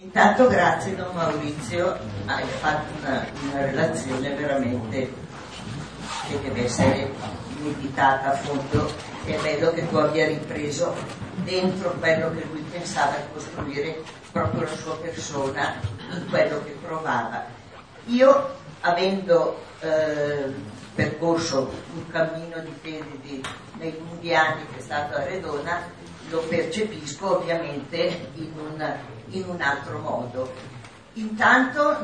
Intanto grazie Don Maurizio, hai fatto una relazione veramente che deve essere meditata a fondo. È bello che tu abbia ripreso dentro quello che lui pensava di costruire proprio la sua persona, in quello che provava. Io, avendo percorso un cammino di fede nei lunghi anni che è stato a Redona, lo percepisco ovviamente in un altro modo. Intanto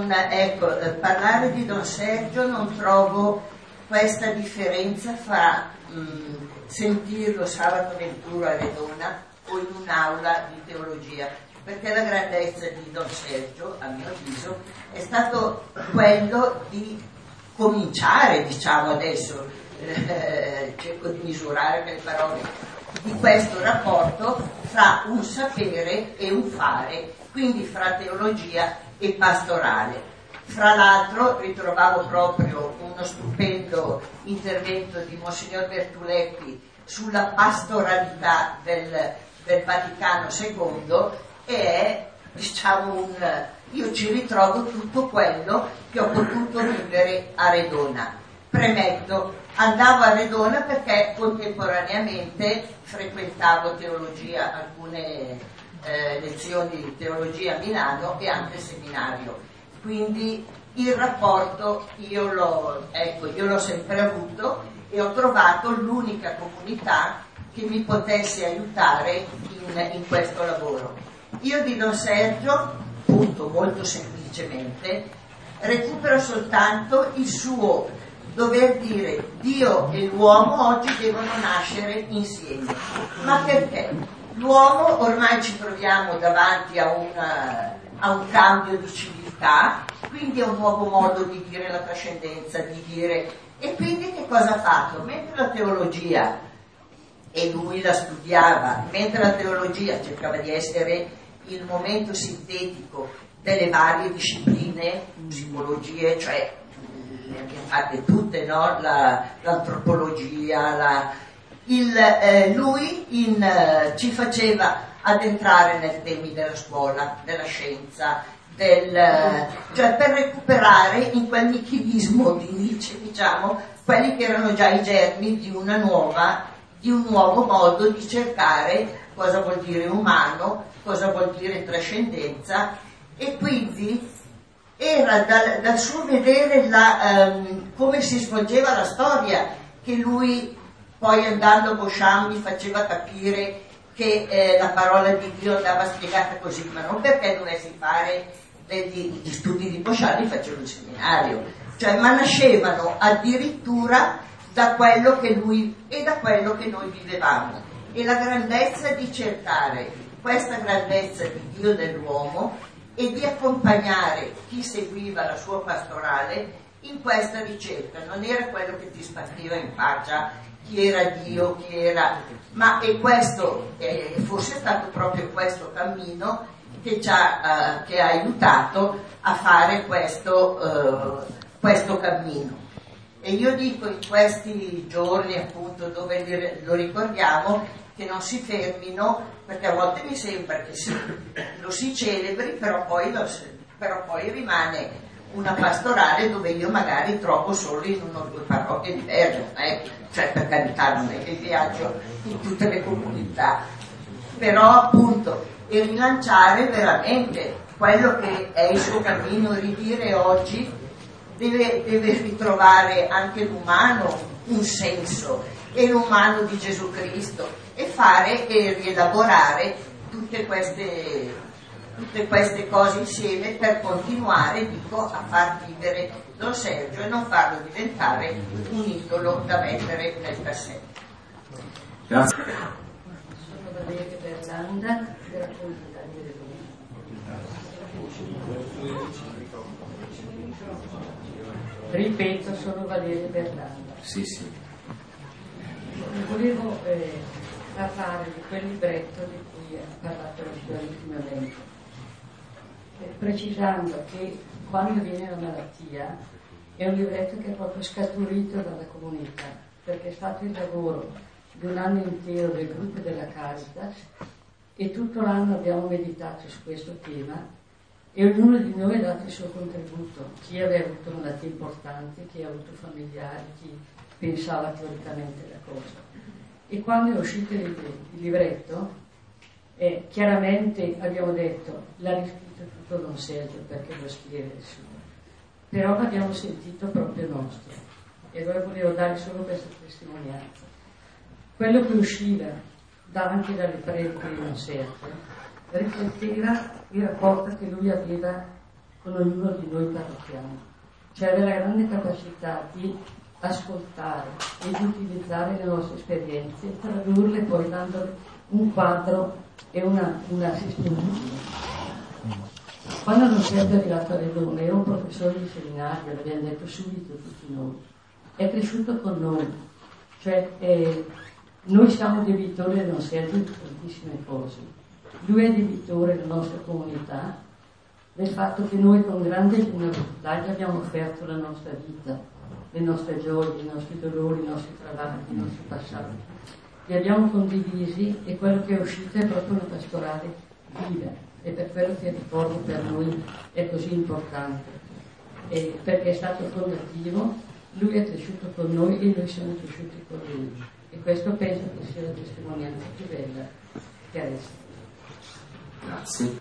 parlare di Don Sergio non trovo questa differenza fra sentirlo sabato 21 a Redona o in un'aula di teologia, perché la grandezza di Don Sergio, a mio avviso, è stato quello di cominciare, diciamo adesso, cerco di misurare per le parole, di questo rapporto fra un sapere e un fare, quindi fra teologia e pastorale. Fra l'altro ritrovavo proprio uno stupendo intervento di Monsignor Bertuletti sulla pastoralità del Vaticano II, e è, diciamo, io ci ritrovo tutto quello che ho potuto vivere a Redona. Premetto, andavo a Redona perché contemporaneamente frequentavo teologia, alcune lezioni di teologia a Milano e anche seminario, quindi il rapporto io l'ho sempre avuto e ho trovato l'unica comunità che mi potesse aiutare in questo lavoro. Io di Don Sergio, appunto, molto semplicemente recupero soltanto il suo dover dire Dio e l'uomo oggi devono nascere insieme. Ma perché? L'uomo ormai ci troviamo davanti a un cambio di civiltà, quindi è un nuovo modo di dire la trascendenza, di dire. E quindi che cosa ha fatto? Mentre la teologia, e lui la studiava, mentre la teologia cercava di essere il momento sintetico delle varie discipline, psicologie, cioè le abbiamo fatte tutte, no? L'antropologia, lui ci faceva addentrare nei temi della scuola, della scienza, cioè per recuperare in quel nichilismo di Nietzsche, diciamo, quelli che erano già i germi di un nuovo modo di cercare cosa vuol dire umano, cosa vuol dire trascendenza, e quindi era dal suo vedere come si svolgeva la storia che lui poi, andando a Beauchamp, mi faceva capire che la parola di Dio andava spiegata così, ma non perché dovessi fare degli studi di Beauchamp, li facevo il seminario, cioè, ma nascevano addirittura da quello che lui e da quello che noi vivevamo. E la grandezza di cercare questa grandezza di Dio dell'uomo e di accompagnare chi seguiva la sua pastorale in questa ricerca. Non era quello che ti spartiva in faccia chi era Dio, chi era, ma è questo, forse è stato proprio questo cammino che ha aiutato a fare questo cammino. E io dico in questi giorni, appunto, dove lo ricordiamo, che non si fermino, perché a volte mi sembra che lo si celebri, però poi rimane una pastorale dove io magari trovo solo in una o due parrocchie diverse, cioè, per carità, non è che viaggio in tutte le comunità, però appunto, e rilanciare veramente quello che è il suo cammino, ridire oggi deve ritrovare anche l'umano un senso, e l'umano di Gesù Cristo, e fare e rielaborare tutte queste cose insieme per continuare, a far vivere Don Sergio e non farlo diventare un idolo da mettere nel cassetto. Grazie. Sono Valeria Berlanda della comunità di Redona. Ripeto, sono Valeria Berlanda. Sì. Volevo parlare di quel libretto di cui ha parlato la signora ultimamente, precisando che quando viene la malattia è un libretto che è proprio scaturito dalla comunità, perché è stato il lavoro di un anno intero del gruppo della Caritas e tutto l'anno abbiamo meditato su questo tema e ognuno di noi ha dato il suo contributo, chi aveva avuto malattie importanti, chi ha avuto familiari, chi pensava teoricamente alla cosa. E quando è uscito il libretto, chiaramente abbiamo detto, l'ha riscritto tutto Don Sergio perché lo scrive il suo, però l'abbiamo sentito proprio nostro e allora volevo dare solo questa testimonianza. Quello che usciva anche dalle prediche di Don Sergio rifletteva il rapporto che lui aveva con ognuno di noi parrocchiani, cioè aveva la grande capacità di ascoltare e di utilizzare le nostre esperienze e tradurle poi dandole un quadro e una sistemazione. Quando Don Sergio è arrivato a Redona, era un professore di seminario, l'abbiamo detto subito tutti noi, è cresciuto con noi, cioè noi siamo debitori a Don Sergio di tantissime cose. Lui è debitore della nostra comunità, del fatto che noi con grande generosità gli abbiamo offerto la nostra vita, le nostre gioie, i nostri dolori, i nostri travagli, i nostri passati. Li abbiamo condivisi e quello che è uscito è proprio una pastorale viva e per quello che ricordo per noi è così importante, perché è stato fondativo, lui è cresciuto con noi e noi siamo cresciuti con lui e questo penso che sia la testimonianza più bella che resta. Grazie.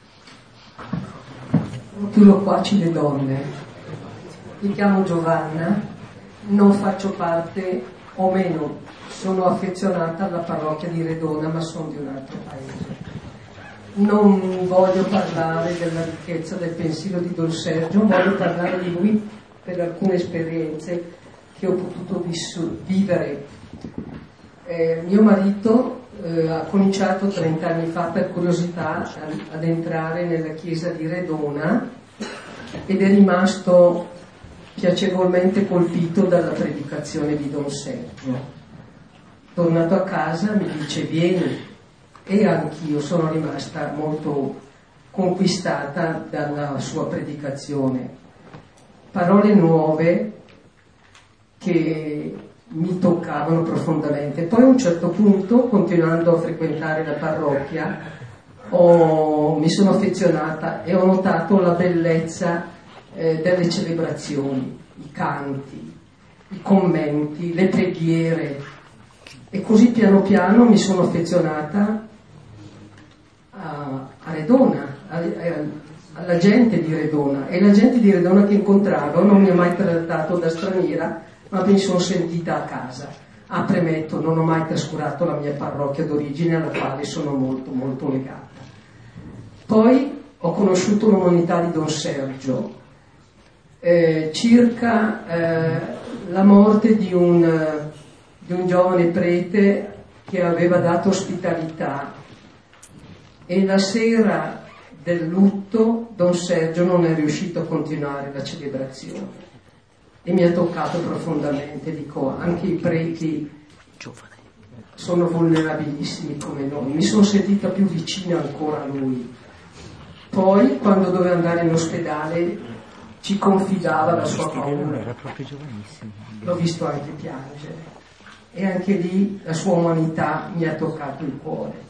Più loquaci le donne. Mi chiamo Giovanna, non faccio parte o meno, sono affezionata alla parrocchia di Redona, ma sono di un altro paese. Non voglio parlare della ricchezza del pensiero di Don Sergio, voglio parlare di lui per alcune esperienze che ho potuto vivere. Mio marito ha cominciato 30 anni fa per curiosità ad entrare nella chiesa di Redona ed è rimasto piacevolmente colpito dalla predicazione di Don Sergio. Tornato a casa mi dice vieni, e anch'io sono rimasta molto conquistata dalla sua predicazione. Parole nuove che mi toccavano profondamente. Poi a un certo punto, continuando a frequentare la parrocchia, mi sono affezionata e ho notato la bellezza delle celebrazioni, i canti, i commenti, le preghiere, e così piano piano mi sono affezionata a Redona, alla gente di Redona, e la gente di Redona che incontravo non mi ha mai trattato da straniera, ma mi sono sentita a casa. Premetto, non ho mai trascurato la mia parrocchia d'origine alla quale sono molto molto legata. Poi ho conosciuto l'umanità di Don Sergio circa la morte di un giovane prete che aveva dato ospitalità, e la sera del lutto Don Sergio non è riuscito a continuare la celebrazione e mi ha toccato profondamente. Dico, anche i preti sono vulnerabilissimi come noi, mi sono sentita più vicina ancora a lui. Poi quando doveva andare in ospedale ci confidava la sua paura, era proprio giovanissimo, l'ho visto anche piangere, e anche lì la sua umanità mi ha toccato il cuore.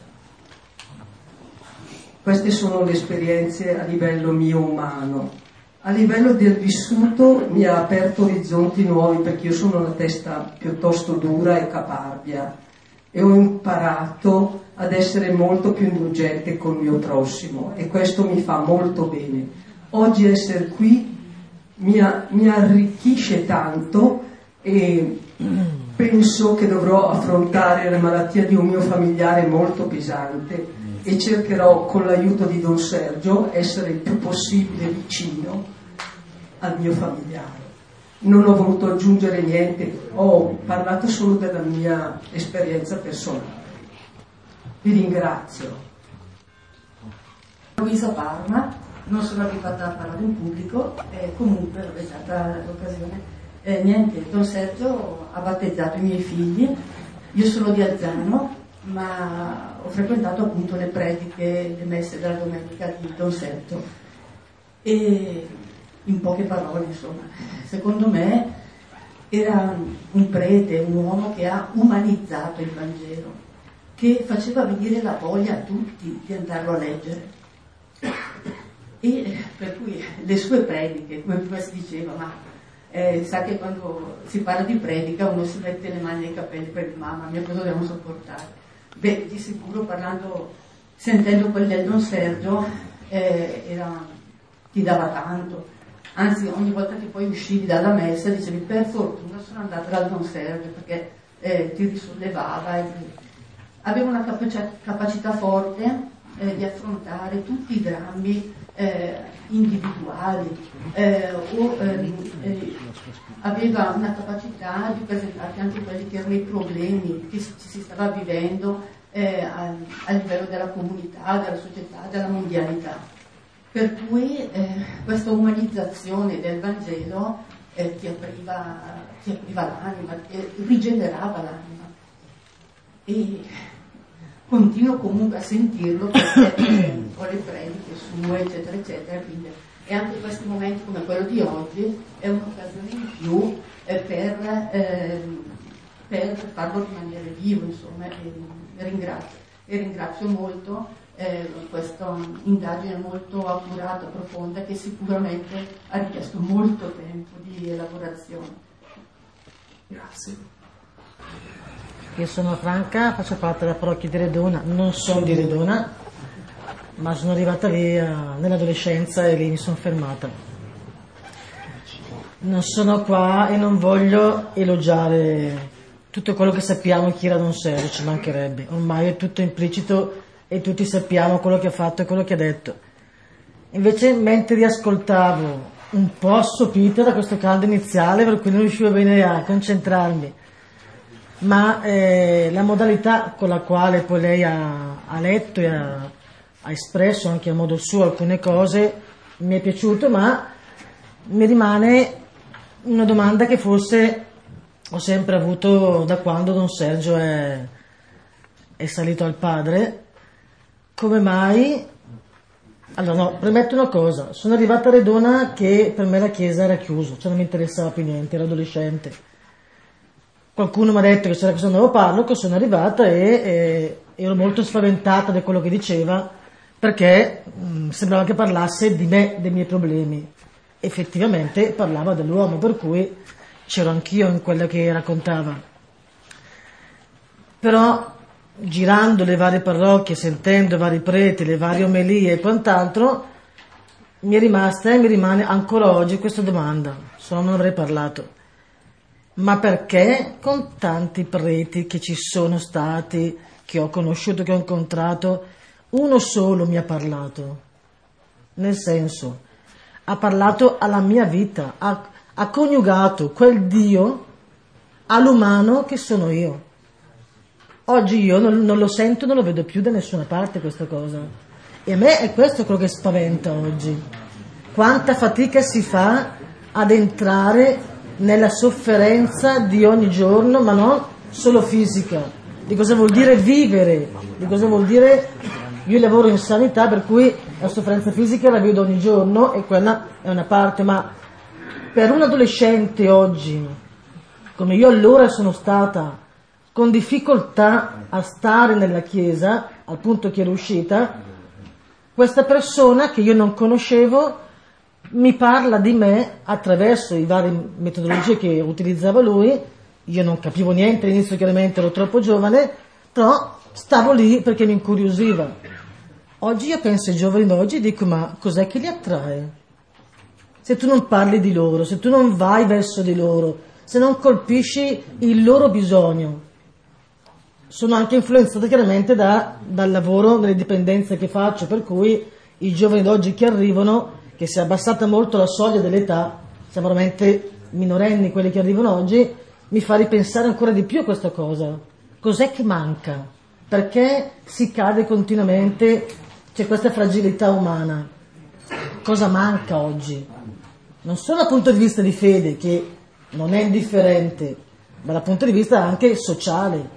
Queste sono le esperienze a livello mio umano. A livello del vissuto mi ha aperto orizzonti nuovi, perché io sono una testa piuttosto dura e caparbia e ho imparato ad essere molto più indulgente col mio prossimo, e questo mi fa molto bene. Oggi essere qui mi arricchisce tanto, e penso che dovrò affrontare la malattia di un mio familiare molto pesante e cercherò con l'aiuto di Don Sergio essere il più possibile vicino al mio familiare. Non ho voluto aggiungere niente, ho parlato solo della mia esperienza personale. Vi ringrazio. Luisa Parma, non sono abituata a parlare in pubblico, comunque l'ho data l'occasione. Niente, Don Sergio ha battezzato i miei figli, io sono di Alzano, ma ho frequentato appunto le prediche, le messe della domenica di Don Sergio, e in poche parole, insomma, secondo me era un prete, un uomo che ha umanizzato il Vangelo, che faceva venire la voglia a tutti di andarlo a leggere. E per cui le sue prediche, come prima si diceva, ma sa che quando si parla di predica uno si mette le mani nei capelli per dire mamma mia, cosa dobbiamo sopportare? Beh, di sicuro sentendo quelli del Don Sergio ti dava tanto, anzi ogni volta che poi uscivi dalla messa dicevi per fortuna sono andata dal Don Sergio perché ti risollevava aveva una capacità forte di affrontare tutti i drammi individuali aveva una capacità di presentarti anche quelli che erano i problemi che ci si stava vivendo a livello della comunità, della società, della mondialità. Per cui questa umanizzazione del Vangelo ti apriva l'anima, rigenerava l'anima. E continuo comunque a sentirlo perché ho le prediche sue, eccetera, eccetera. Quindi, e anche questi momenti come quello di oggi è un'occasione in più per farlo rimanere vivo, insomma, e ringrazio molto questa indagine molto accurata, profonda, che sicuramente ha richiesto molto tempo di elaborazione. Grazie. Io sono Franca, faccio parte della parrocchia di Redona, non sono di Redona, ma sono arrivata lì nell'adolescenza e lì mi sono fermata. Non sono qua e non voglio elogiare tutto quello che sappiamo chi era Don Sergio, ci mancherebbe, ormai è tutto implicito e tutti sappiamo quello che ha fatto e quello che ha detto. Invece mentre riascoltavo un po' assopita da questo caldo iniziale per cui non riuscivo bene a concentrarmi, ma la modalità con la quale poi lei ha letto e ha espresso anche a modo suo alcune cose mi è piaciuto, ma mi rimane una domanda che forse ho sempre avuto da quando Don Sergio è salito al padre. Come mai? Allora no, premetto una cosa, sono arrivata a Redona che per me la chiesa era chiusa, cioè non mi interessava più niente, ero adolescente. Qualcuno mi ha detto che c'era questo nuovo parroco, sono arrivata e ero molto spaventata da quello che diceva, perché sembrava che parlasse di me, dei miei problemi. Effettivamente parlava dell'uomo, per cui c'ero anch'io in quello che raccontava. Però girando le varie parrocchie, sentendo i vari preti, le varie omelie e quant'altro, mi è rimasta e mi rimane ancora oggi questa domanda, se no non avrei parlato. Ma perché con tanti preti che ci sono stati, che ho conosciuto, che ho incontrato, uno solo mi ha parlato? Nel senso, ha parlato alla mia vita, ha coniugato quel Dio all'umano che sono io. Oggi io non lo sento, non lo vedo più da nessuna parte questa cosa. E a me è questo quello che spaventa oggi. Quanta fatica si fa ad entrare nella sofferenza di ogni giorno, ma non solo fisica, di cosa vuol dire vivere, di cosa vuol dire. Io lavoro in sanità, per cui la sofferenza fisica la vedo ogni giorno e quella è una parte, ma per un adolescente oggi, come io allora sono stata, con difficoltà a stare nella chiesa, al punto che ero uscita, questa persona che io non conoscevo mi parla di me attraverso i vari metodologie che utilizzava lui. Io non capivo niente all'inizio, chiaramente ero troppo giovane, però stavo lì perché mi incuriosiva. Oggi io penso ai giovani d'oggi e dico, ma cos'è che li attrae? Se tu non parli di loro, se tu non vai verso di loro, se non colpisci il loro bisogno. Sono anche influenzato chiaramente dal lavoro, dalle dipendenze che faccio, per cui i giovani d'oggi che arrivano, che si è abbassata molto la soglia dell'età, siamo veramente minorenni quelli che arrivano oggi, mi fa ripensare ancora di più a questa cosa. Cos'è che manca? Perché si cade continuamente, c'è questa fragilità umana. Cosa manca oggi? Non solo dal punto di vista di fede, che non è indifferente, ma dal punto di vista anche sociale.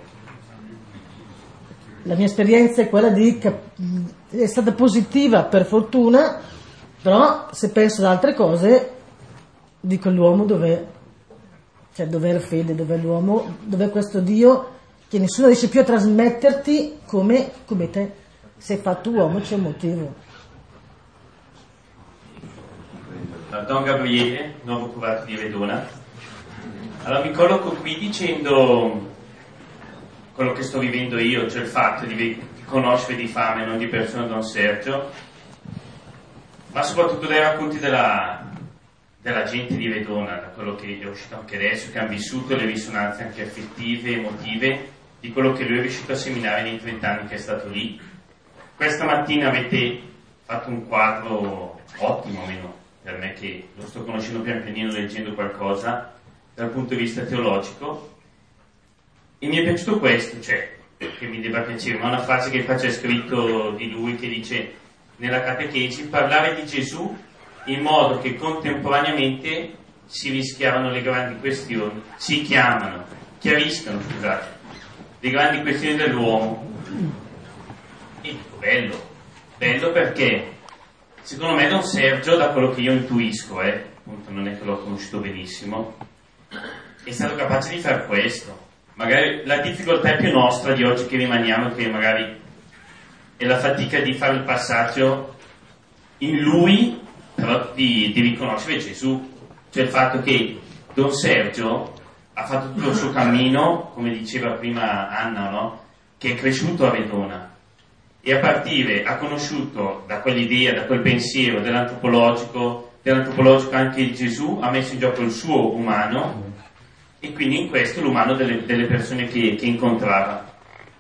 La mia esperienza è quella è stata positiva per fortuna, però se penso ad altre cose dico l'uomo dov'è? Cioè dov'è la fede, dov'è l'uomo, dov'è questo Dio che nessuno riesce più a trasmetterti come te. Sei fatto uomo, c'è un motivo. Don Gabriele, nuovo curato di Redona. Allora mi colloco qui dicendo quello che sto vivendo io, cioè il fatto di conoscere di fame, non di persona, Don Sergio, ma soprattutto dai racconti della gente di Redona, da quello che è uscito anche adesso, che hanno vissuto le risonanze anche affettive, emotive, di quello che lui è riuscito a seminare nei 30 anni che è stato lì. Questa mattina avete fatto un quadro ottimo, almeno per me che lo sto conoscendo pian pianino, leggendo qualcosa dal punto di vista teologico, e mi è piaciuto questo, cioè, che mi debba piacere, ma una frase che c'è scritto di lui che dice nella catechesi: parlare di Gesù in modo che contemporaneamente si rischiavano le grandi questioni, chiariscano, le grandi questioni dell'uomo. E dico, bello perché secondo me Don Sergio, da quello che io intuisco, appunto non è che l'ho conosciuto benissimo, è stato capace di fare questo. Magari la difficoltà è più nostra di oggi che rimaniamo, che magari è la fatica di fare il passaggio in lui, però di riconoscere Gesù, cioè il fatto che Don Sergio ha fatto tutto il suo cammino, come diceva prima Anna, no? Che è cresciuto a Redona, e a partire ha conosciuto da quell'idea, da quel pensiero dell'antropologico anche il Gesù, ha messo in gioco il suo umano, e quindi in questo l'umano delle persone che incontrava.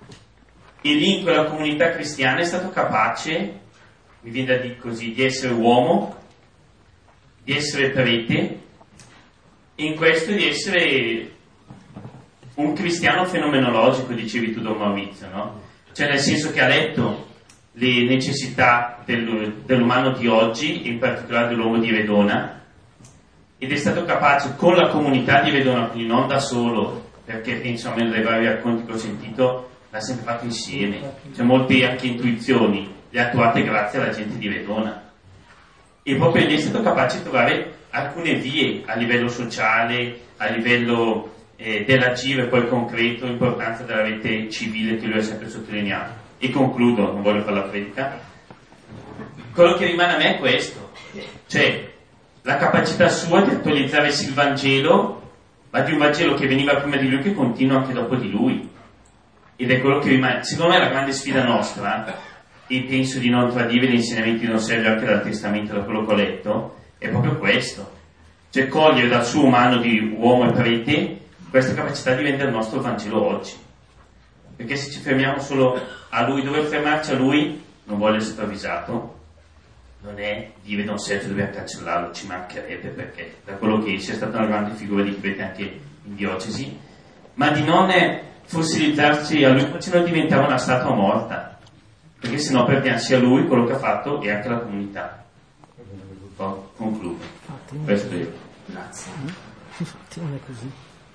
E lì in quella comunità cristiana è stato capace, mi viene da dire così, di essere uomo, di essere prete, e in questo di essere un cristiano fenomenologico, dicevi tu, Don Maurizio, no? Cioè nel senso che ha letto le necessità dell'umano di oggi, in particolare dell'uomo di Redona, ed è stato capace con la comunità di Redona, quindi non da solo, perché penso, almeno dai vari racconti che ho sentito, l'ha sempre fatto insieme, cioè molte anche intuizioni le ha trovate grazie alla gente di Redona, e proprio lì è stato capace di trovare alcune vie a livello sociale, a livello dell'agire poi concreto, l'importanza della rete civile che lui ha sempre sottolineato. E concludo, non voglio fare la predica, quello che rimane a me è questo, cioè la capacità sua di attualizzare il Vangelo, ma di un Vangelo che veniva prima di lui, che continua anche dopo di lui, ed è quello che rimane, secondo me, la grande sfida nostra, e penso di non tradire gli insegnamenti di Don Sergio anche dal Testamento, da quello che ho letto, è proprio questo, cioè cogliere dal suo umano di uomo e prete questa capacità di rendere il nostro Vangelo oggi, perché se ci fermiamo solo a lui, dover fermarci a lui, non vuole essere avvisato, non è dire Don Sergio dobbiamo cancellarlo, ci mancherebbe, perché da quello che sia stata una grande figura di prete anche in diocesi, ma di non fossilizzarci a lui, se no diventava una statua morta, perché sennò perdiamo sia lui, quello che ha fatto, e anche la comunità. Concludo. Questo è. Grazie. Infatti non è così.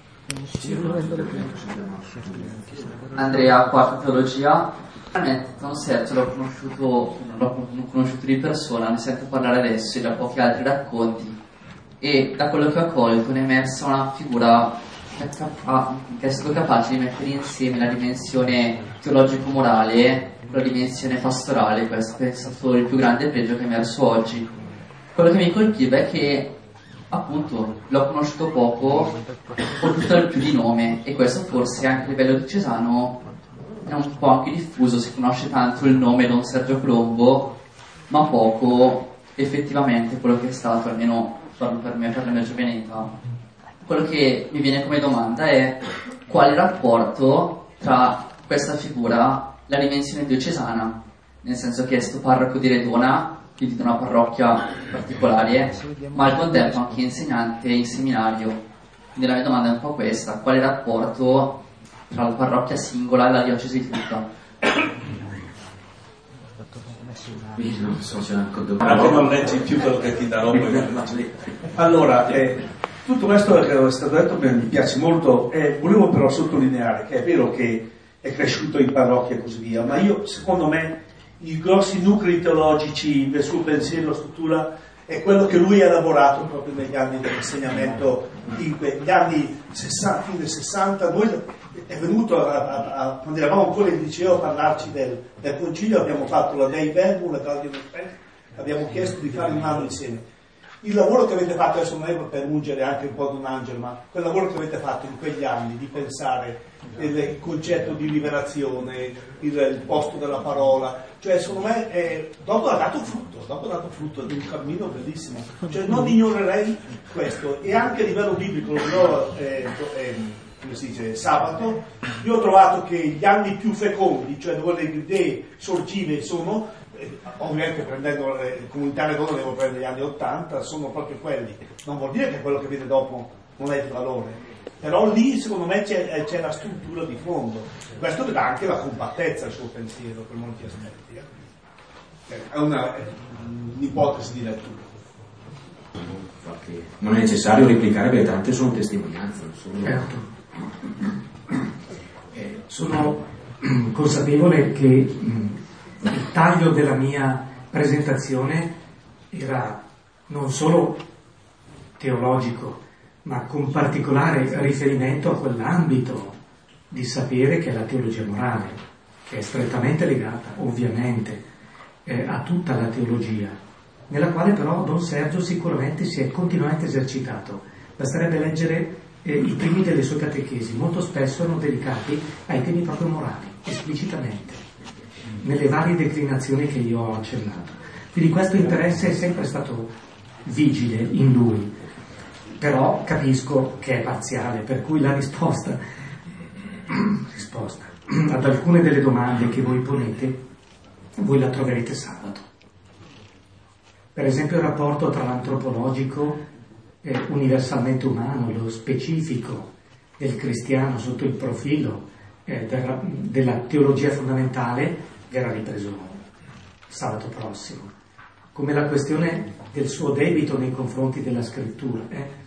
Andrea, quarta teologia. Don Sergio l'ho conosciuto di persona, ne sento parlare adesso e da pochi altri racconti, e da quello che ho colto ne è emersa una figura che è stato capace di mettere insieme la dimensione teologico-morale con la dimensione pastorale. Questo è stato il più grande pregio che è emerso oggi. Quello che mi colpiva è che appunto l'ho conosciuto poco, ho tutto più di nome, e questo forse anche a livello diocesano è un po' anche diffuso, si conosce tanto il nome Don Sergio Colombo, ma poco effettivamente quello che è stato, almeno parlo per me, per la mia giovane età. Quello che mi viene come domanda è quale rapporto tra questa figura, la dimensione diocesana, nel senso che è sto parroco di Redona, quindi di una parrocchia particolare, ma al contempo anche insegnante in seminario. Quindi la mia domanda è un po' questa: quale rapporto tra la parrocchia singola e la diocesi tutta? Non leggi più quello che ti darò poi. Allora, tutto questo che è stato detto mi piace molto, volevo però sottolineare che è vero che è cresciuto in parrocchia e così via, ma secondo me i grossi nuclei teologici del suo pensiero, struttura, è quello che lui ha lavorato proprio negli anni dell'insegnamento, in quegli anni 60, fine 60. Noi è venuto quando eravamo ancora in liceo a parlarci del concilio, abbiamo fatto la Dei Verbum, la Gaudium et Spes, abbiamo chiesto di fare un anno insieme. Il lavoro che avete fatto, adesso non è per ungere anche un po' Don Angelo, ma quel lavoro che avete fatto in quegli anni di pensare il concetto di liberazione, il posto della parola, cioè secondo me dopo ha dato frutto di un cammino bellissimo, cioè non ignorerei questo. E anche a livello biblico, come si dice, sabato, io ho trovato che gli anni più fecondi, cioè dove le idee sorgive sono, ovviamente prendendo le comunità redonde devo prendere gli anni 80, sono proprio quelli. Non vuol dire che quello che viene dopo non è di valore, però lì secondo me c'è la struttura di fondo. Questo dà anche la compattezza al suo pensiero per molti aspetti. È un'ipotesi di lettura. Non è necessario replicare perché tante sono testimonianze. Sono consapevole che il taglio della mia presentazione era non solo teologico, ma con particolare riferimento a quell'ambito di sapere che è la teologia morale, che è strettamente legata, ovviamente, a tutta la teologia, nella quale però Don Sergio sicuramente si è continuamente esercitato. Basterebbe leggere i primi delle sue catechesi, molto spesso erano dedicati ai temi proprio morali, esplicitamente, nelle varie declinazioni che io ho accennato. Quindi questo interesse è sempre stato vigile in lui, però capisco che è parziale, per cui la risposta ad alcune delle domande che voi ponete voi la troverete sabato. Per esempio il rapporto tra l'antropologico universalmente umano, lo specifico del cristiano sotto il profilo della teologia fondamentale verrà ripreso sabato prossimo, come la questione del suo debito nei confronti della scrittura.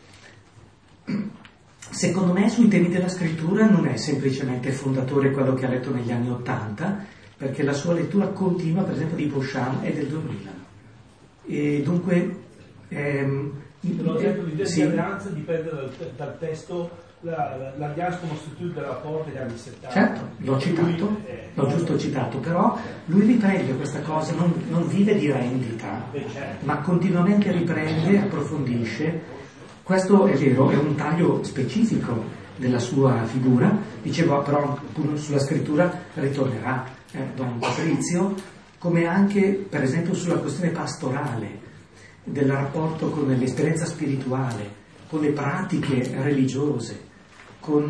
Secondo me sui temi della scrittura non è semplicemente fondatore quello che ha letto negli anni '80, perché la sua lettura continua, per esempio di Beauchamp, è del 2000 e dunque l'idea di alleanza dipende dal testo, l'Alliance Constitutive della Porte degli anni 70. Certo, l'ho giusto citato, però lui riprende questa cosa, non vive di rendita, ma continuamente riprende, approfondisce. Questo è vero, è un taglio specifico della sua figura. Dicevo, però sulla scrittura ritornerà Don Patrizio, come anche per esempio sulla questione pastorale, del rapporto con l'esperienza spirituale, con le pratiche religiose, con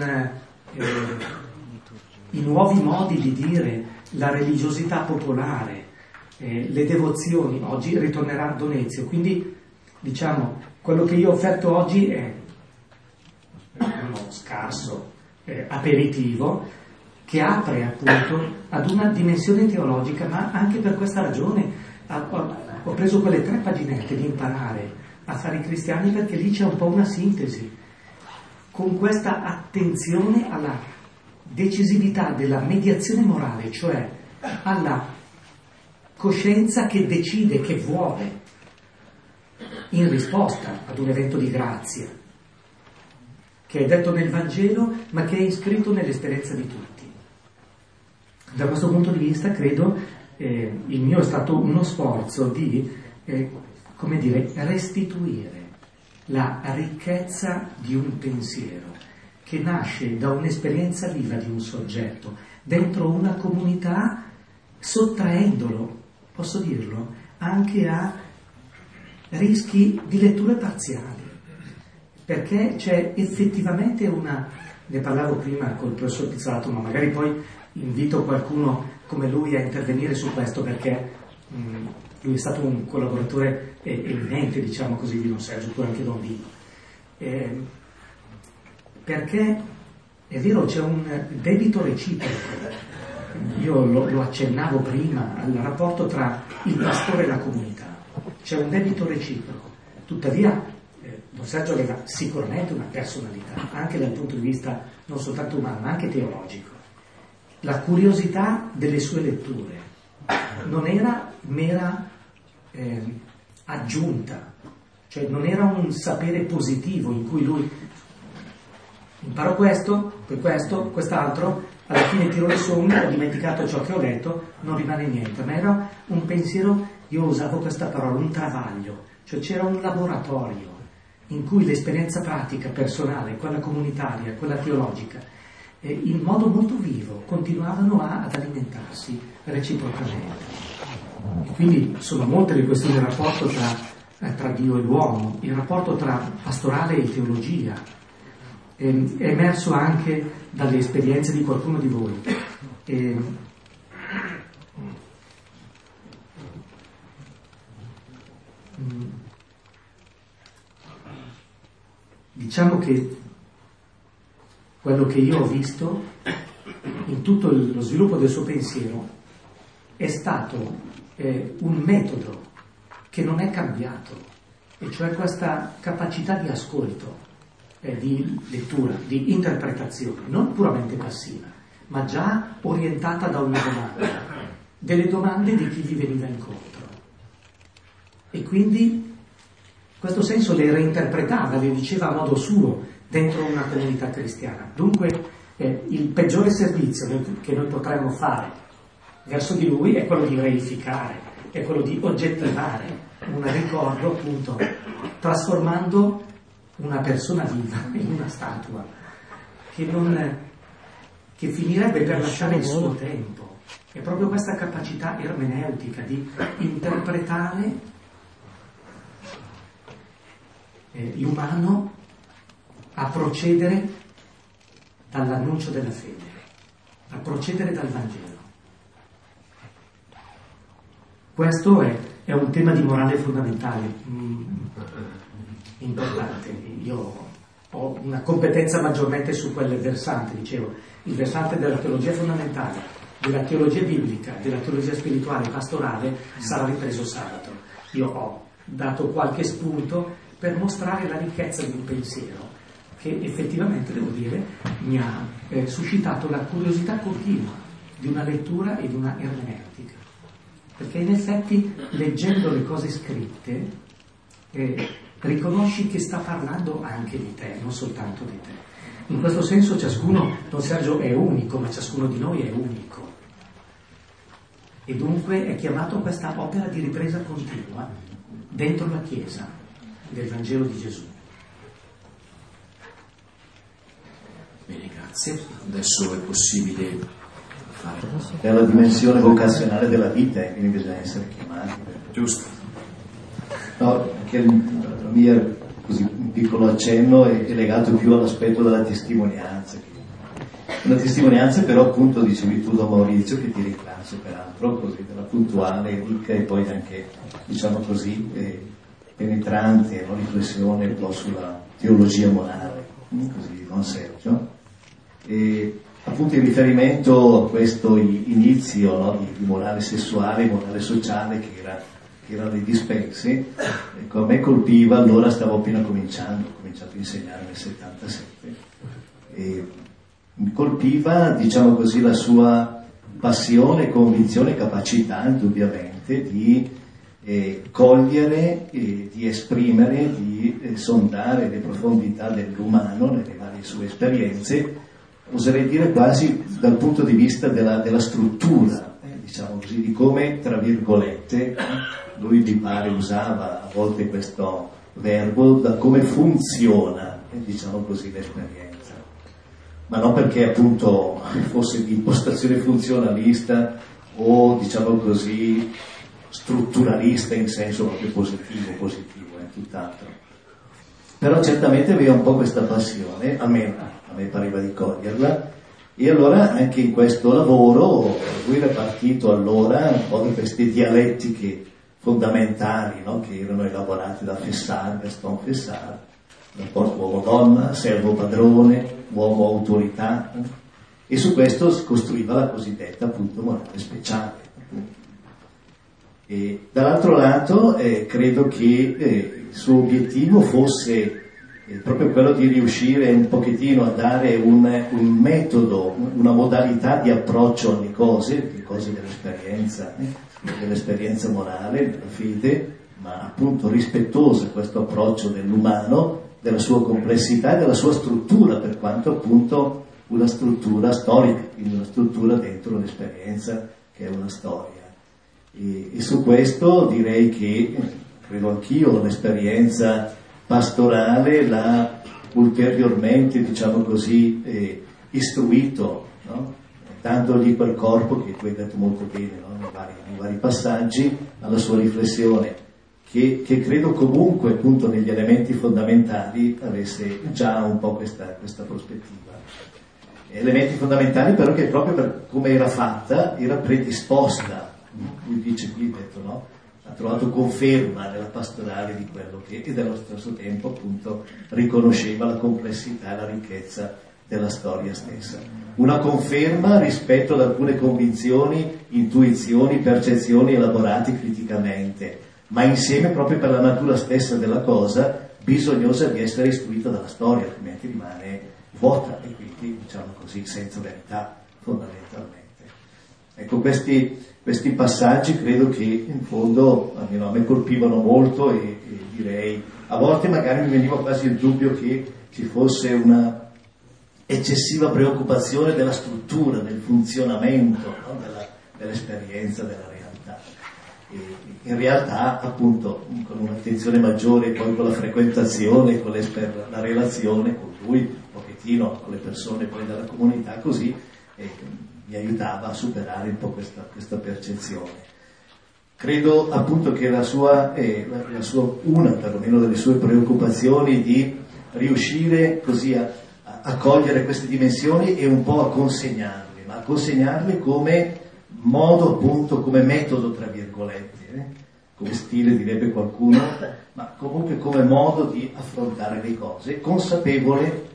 i nuovi modi di dire, la religiosità popolare, le devozioni. Oggi ritornerà Don Ezio, quindi diciamo quello che io ho offerto oggi è uno scarso aperitivo che apre appunto ad una dimensione teologica, ma anche per questa ragione ho preso quelle 3 paginette di imparare a fare i cristiani, perché lì c'è un po' una sintesi, con questa attenzione alla decisività della mediazione morale, cioè alla coscienza che decide, che vuole, in risposta ad un evento di grazia, che è detto nel Vangelo, ma che è iscritto nell'esperienza di tutti. Da questo punto di vista credo il mio è stato uno sforzo di restituire la ricchezza di un pensiero che nasce da un'esperienza viva di un soggetto dentro una comunità, sottraendolo, posso dirlo, anche a rischi di letture parziali, perché c'è effettivamente ne parlavo prima col professor Pizzolato, ma magari poi invito qualcuno come lui a intervenire su questo, perché lui è stato un collaboratore eminente, diciamo così, di Don Sergio, pure anche Don Lino, perché è vero, c'è un debito reciproco. Io lo accennavo prima al rapporto tra il pastore e la comunità, c'è un debito reciproco. Tuttavia Don Sergio aveva sicuramente una personalità, anche dal punto di vista non soltanto umano ma anche teologico. La curiosità delle sue letture non era mera aggiunta, cioè non era un sapere positivo in cui lui imparo questo, poi questo, quest'altro, alla fine tiro le somme, ho dimenticato ciò che ho detto, non rimane niente, ma era un pensiero, io usavo questa parola, un travaglio, cioè c'era un laboratorio in cui l'esperienza pratica, personale, quella comunitaria, quella teologica, in modo molto vivo continuavano ad alimentarsi reciprocamente. E quindi sono molte le questioni del rapporto tra Dio e l'uomo, il rapporto tra pastorale e teologia, è emerso anche dalle esperienze di qualcuno di voi. Diciamo che quello che io ho visto in tutto lo sviluppo del suo pensiero è stato un metodo che non è cambiato, e cioè questa capacità di ascolto, di lettura, di interpretazione, non puramente passiva, ma già orientata da una domanda, delle domande di chi gli veniva incontro. E quindi in questo senso le reinterpretava, le diceva a modo suo dentro una comunità cristiana. Dunque il peggiore servizio che noi potremmo fare verso di lui è quello di reificare, è quello di oggettivare un ricordo, appunto, trasformando una persona viva in una statua che finirebbe per lasciare il suo tempo. È proprio questa capacità ermeneutica di interpretare l'umano a procedere dall'annuncio della fede, a procedere dal Vangelo. Questo è un tema di morale fondamentale, importante. Io ho una competenza maggiormente su quel versante, dicevo, il versante della teologia fondamentale, della teologia biblica, della teologia spirituale e pastorale sarà ripreso sabato. Io ho dato qualche spunto per mostrare la ricchezza di un pensiero che effettivamente, devo dire, mi ha suscitato la curiosità continua di una lettura e di una ermeneutica, perché in effetti leggendo le cose scritte riconosci che sta parlando anche di te, non soltanto di te. In questo senso ciascuno, Don Sergio è unico, ma ciascuno di noi è unico, e dunque è chiamato a questa opera di ripresa continua dentro la Chiesa del Vangelo di Gesù. Bene, grazie. Adesso è possibile fare. È la dimensione vocazionale della vita, e quindi bisogna essere chiamati. Giusto. No, perché il mio così un piccolo accenno è legato più all'aspetto della testimonianza. Una testimonianza però, appunto, dicevi tu, Don Maurizio, che ti ringrazio peraltro, così della puntuale, ricca e poi anche, diciamo così, penetrante, no? Riflessione un po' sulla teologia morale, così, Don Sergio. E appunto in riferimento a questo inizio, no? di morale sessuale, morale sociale che erano le dispense, ecco, a me colpiva, allora stavo appena cominciando, ho cominciato a insegnare nel 77, e mi colpiva, diciamo così, la sua passione, convinzione, capacità indubbiamente di cogliere, di esprimere, di sondare le profondità dell'umano nelle varie sue esperienze, oserei dire quasi dal punto di vista della struttura, diciamo così, di come, tra virgolette, lui mi pare usava a volte questo verbo, da come funziona, diciamo così, l'esperienza. Ma non perché appunto fosse di impostazione funzionalista o, diciamo così, strutturalista in senso proprio positivo, è tutt'altro. Però certamente aveva un po' questa passione, a me pareva di coglierla, e allora anche in questo lavoro lui era partito allora un po' di queste dialettiche fondamentali, no? Che erano elaborate da Fessard, Gaston Fessard, rapporto uomo-donna, servo-padrone, uomo-autorità, e su questo si costruiva la cosiddetta, appunto, morale speciale. E dall'altro lato credo che il suo obiettivo fosse proprio quello di riuscire un pochettino a dare un metodo, una modalità di approccio alle cose dell'esperienza morale, della fede, ma appunto rispettosa questo approccio dell'umano, della sua complessità e della sua struttura, per quanto appunto una struttura storica, quindi una struttura dentro un'esperienza che è una storia. E su questo direi che, credo anch'io, l'esperienza pastorale l'ha ulteriormente, diciamo così, istruito, no? Dandogli quel corpo che tu hai detto molto bene, no? nei vari passaggi, alla sua riflessione, che credo comunque appunto negli elementi fondamentali avesse già un po' questa prospettiva. Elementi fondamentali però che proprio per come era fatta era predisposta, lui dice qui, detto, no? Ha trovato conferma nella pastorale di quello che, e nello stesso tempo appunto riconosceva la complessità e la ricchezza della storia stessa. Una conferma rispetto ad alcune convinzioni, intuizioni, percezioni elaborate criticamente, ma insieme proprio per la natura stessa della cosa bisognosa di essere istruita dalla storia, altrimenti rimane vuota e quindi, diciamo così, senza verità fondamentalmente. Ecco, questi passaggi credo che in fondo almeno a me colpivano molto e direi, a volte magari mi veniva quasi il dubbio che ci fosse una eccessiva preoccupazione della struttura, del funzionamento, no? dell'esperienza, della realtà. E in realtà appunto con un'attenzione maggiore poi con la frequentazione, con la relazione con lui, un pochettino con le persone poi della comunità, così mi aiutava a superare un po' questa percezione. Credo appunto che la sua una perlomeno delle sue preoccupazioni di riuscire così a cogliere queste dimensioni e un po' a consegnarle, ma a consegnarle come modo appunto, come metodo tra virgolette, come stile direbbe qualcuno, ma comunque come modo di affrontare le cose, consapevole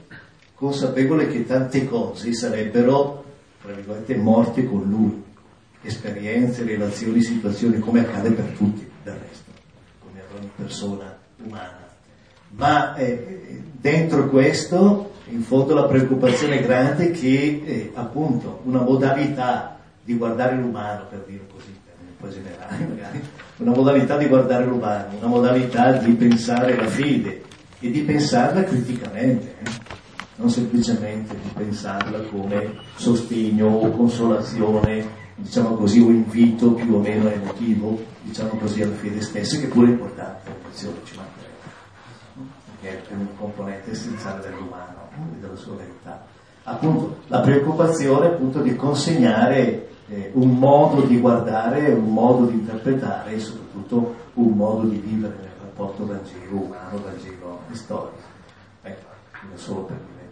che tante cose sarebbero tra virgolette morte con lui, esperienze, relazioni, situazioni, come accade per tutti del resto, come per ogni persona umana. Ma dentro questo, in fondo, la preoccupazione grande che appunto una modalità di guardare l'umano, per dire così, un po' generale magari, una modalità di guardare l'umano, una modalità di pensare la fede e di pensarla criticamente, non semplicemente di pensarla come sostegno o consolazione, diciamo così, o invito più o meno emotivo, diciamo così, alla fede stessa, che pure è importante, l'emozione ci mancherebbe, perché è un componente essenziale dell'umano e della sua verità. Appunto, la preoccupazione appunto di consegnare un modo di guardare, un modo di interpretare e soprattutto un modo di vivere nel rapporto Vangelo umano, Vangelo e storia. Ecco, solo per dire.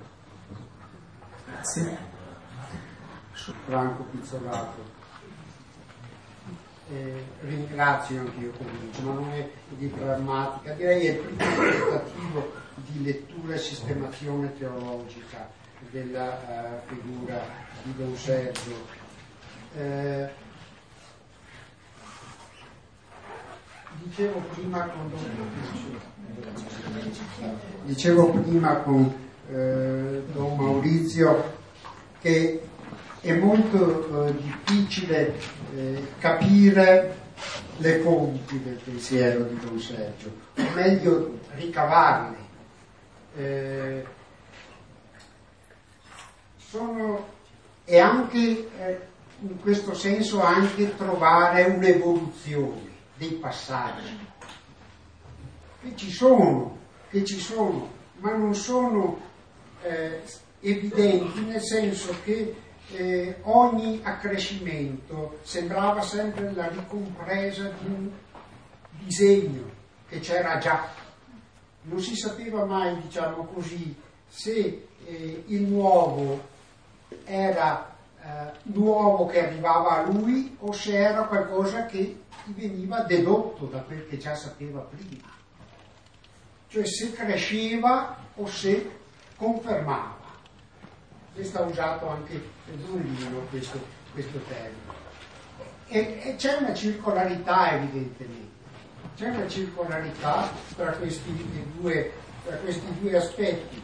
Grazie. Franco Pizzolato. Ringrazio anch'io comunque, ma non è di grammatica, direi è il primo tentativo di lettura e sistemazione teologica della figura di Don Sergio. Dicevo prima con Don Maurizio che è molto difficile capire le fonti del pensiero di Don Sergio, o meglio ricavarle. E anche in questo senso anche trovare un'evoluzione dei passaggi che ci sono, ma non sono evidenti, nel senso che ogni accrescimento sembrava sempre la ricompresa di un disegno che c'era già. Non si sapeva mai, diciamo così, se il nuovo era nuovo che arrivava a lui o se era qualcosa che veniva dedotto da quel che già sapeva prima, cioè se cresceva o se confermava. Questo ha usato anche Pedrolino questo termine, e c'è una circolarità, evidentemente c'è una circolarità tra questi due aspetti.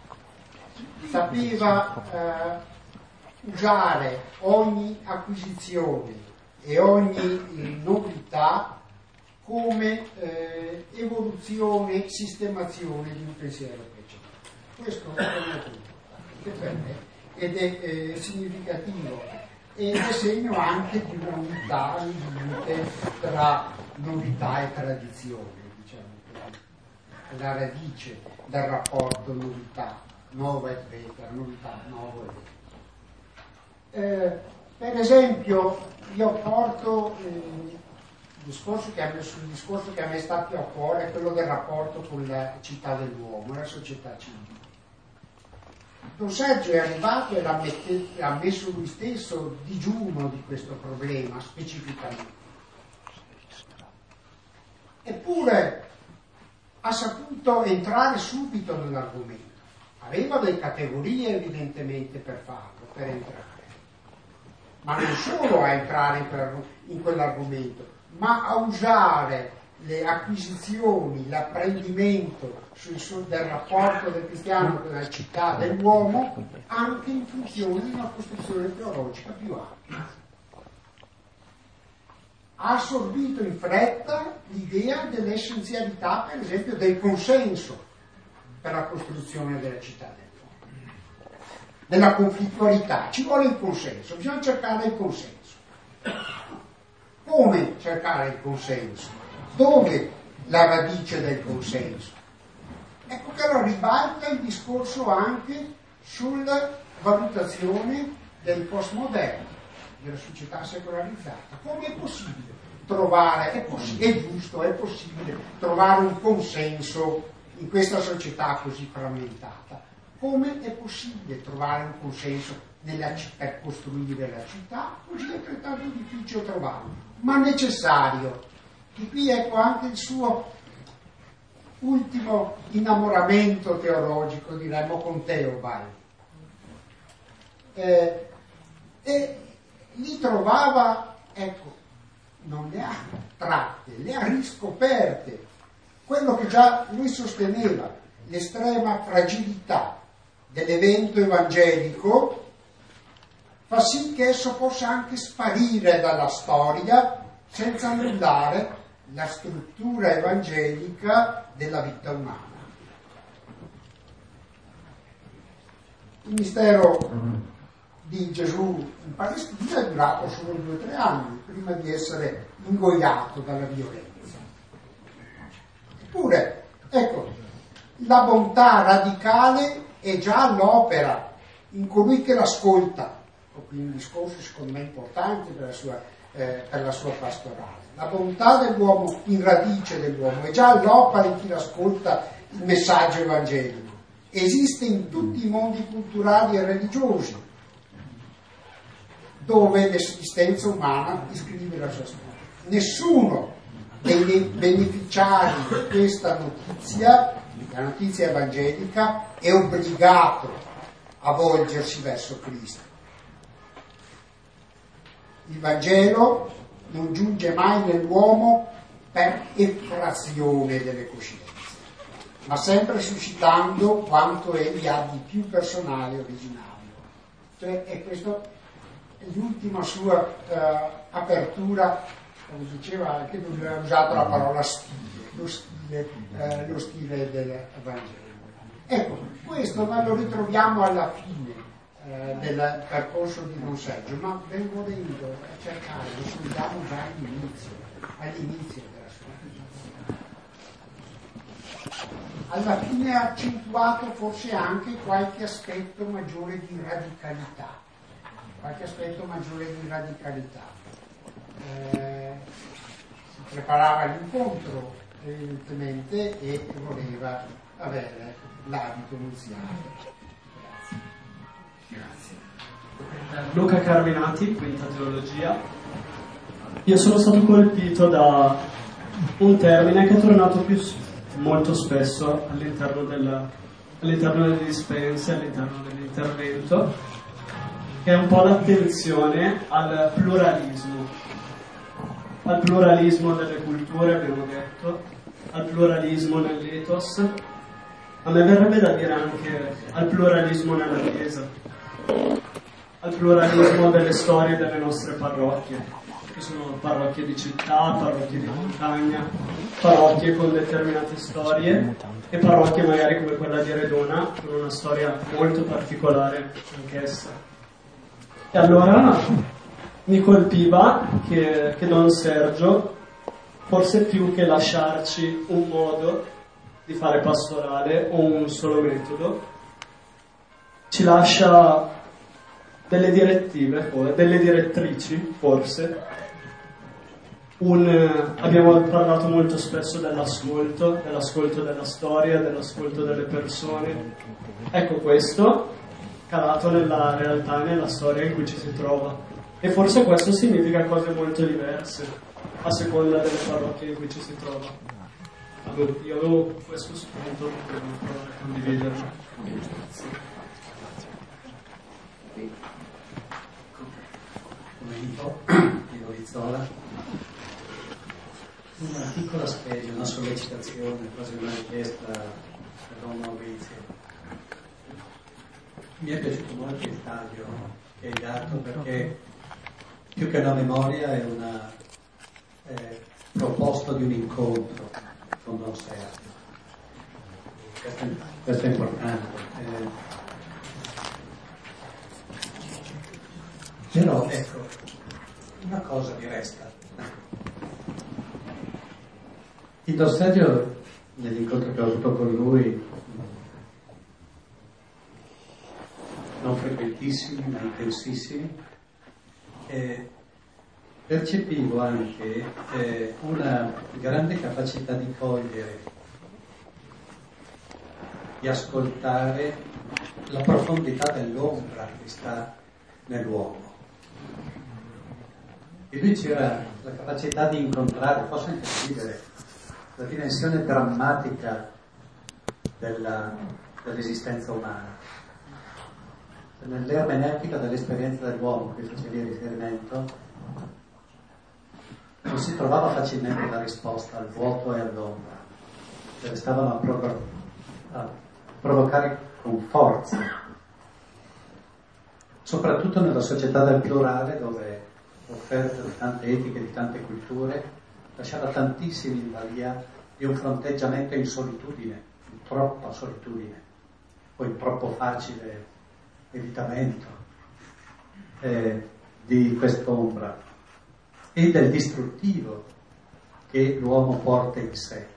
Sapeva usare ogni acquisizione e ogni novità come evoluzione, sistemazione di un pensiero precedente. Questo è un punto che per me ed è significativo ed è segno anche di un'unità tra novità e tradizione, diciamo così, la radice del rapporto novità, nuova e vecchia, novità, nuovo e vecchio. Per esempio, io porto il discorso che a me sta più a cuore è quello del rapporto con la città dell'uomo, la società civile. Don Sergio è arrivato e ha messo lui stesso digiuno di questo problema specificamente. Eppure ha saputo entrare subito nell'argomento. Aveva delle categorie evidentemente per farlo, per entrare. Ma non solo a entrare in quell'argomento, ma a usare le acquisizioni, l'apprendimento del rapporto del cristiano con la città dell'uomo anche in funzione di una costruzione teologica più ampia. Ha assorbito in fretta l'idea dell'essenzialità, per esempio, del consenso per la costruzione della città dell'uomo, della conflittualità. Ci vuole il consenso, bisogna cercare il consenso. Come cercare il consenso? Dove la radice del consenso? Ecco che allora ribalta il discorso anche sulla valutazione del postmoderno, della società secolarizzata. Come è possibile trovare, è giusto, è possibile trovare un consenso in questa società così frammentata? Come è possibile trovare un consenso per costruire la città? Così è altrettanto difficile trovarlo, ma necessario. E qui ecco anche il suo ultimo innamoramento teologico, diremmo, con Theobald. E li trovava, ecco, non le ha tratte, le ha riscoperte. Quello che già lui sosteneva, l'estrema fragilità dell'evento evangelico, fa sì che esso possa anche sparire dalla storia senza annullare la struttura evangelica della vita umana. Il mistero di Gesù in Palestina è durato solo 2 o 3 anni prima di essere ingoiato dalla violenza. Eppure, ecco, la bontà radicale è già all'opera in colui che l'ascolta. Qui un discorso secondo me importante per la sua pastorale. La bontà dell'uomo in radice dell'uomo è già all'opera in chi ascolta il messaggio evangelico. Esiste in tutti i mondi culturali e religiosi, dove l'esistenza umana iscrive la sua storia. Nessuno dei beneficiari di questa notizia, la notizia evangelica, è obbligato a volgersi verso Cristo. Il Vangelo non giunge mai nell'uomo per effrazione delle coscienze, ma sempre suscitando quanto egli ha di più personale e originario. Cioè, è questo l'ultima sua apertura, come diceva anche lui, ha usato la parola stile, lo stile del Vangelo. Ecco, questo noi lo ritroviamo alla fine del percorso di Don Sergio, ma ben volendo cercare, lo studiamo già all'inizio della sua vita. Alla fine ha accentuato forse anche qualche aspetto maggiore di radicalità. Si preparava l'incontro evidentemente e voleva avere l'abito nuziale. Grazie. Luca Carminati, quinta teologia. Io sono stato colpito da un termine che è tornato molto spesso all'interno delle dispense, all'interno dell'intervento, che è un po' l'attenzione al pluralismo delle culture, abbiamo detto, al pluralismo nell'ethos. A me verrebbe da dire anche al pluralismo nella Chiesa, al pluralismo delle storie delle nostre parrocchie. che sono parrocchie di città, parrocchie di montagna, parrocchie con determinate storie e parrocchie magari come quella di Redona con una storia molto particolare anch'essa. E allora mi colpiva che Don Sergio, forse più che lasciarci un modo di fare pastorale o un solo metodo, ci lascia delle direttive, delle direttrici forse. Abbiamo parlato molto spesso dell'ascolto della storia, dell'ascolto delle persone. Ecco, questo calato nella realtà e nella storia in cui ci si trova. E forse questo significa cose molto diverse a seconda delle parrocchie in cui ci si trova. Io avevo questo spunto per provare a condividerlo. Dico Vizzola, una piccola specie, una sollecitazione, quasi una richiesta a Don Maurizio. Mi è piaciuto molto il taglio che hai dato, perché più che una memoria è una proposta di un incontro con Don Sergio. Questo è importante. Però ecco, una cosa mi resta. Il Don Sergio, nell'incontro che ho avuto con lui, non frequentissimi ma intensissimi, percepivo anche una grande capacità di cogliere, di ascoltare la profondità dell'ombra che sta nell'uomo. E lui c'era la capacità di incontrare, forse anche di vivere, la dimensione drammatica dell'esistenza umana. Nell'ermeneutica dell'esperienza dell'uomo, che facevi riferimento, non si trovava facilmente la risposta al vuoto e all'ombra, che restavano a provocare con forza, soprattutto nella società del plurale, dove l'offerta di tante etiche, di tante culture, lasciava tantissimi in balia di un fronteggiamento in solitudine, in troppa solitudine, o in troppo facile evitamento di quest'ombra e del distruttivo che l'uomo porta in sé.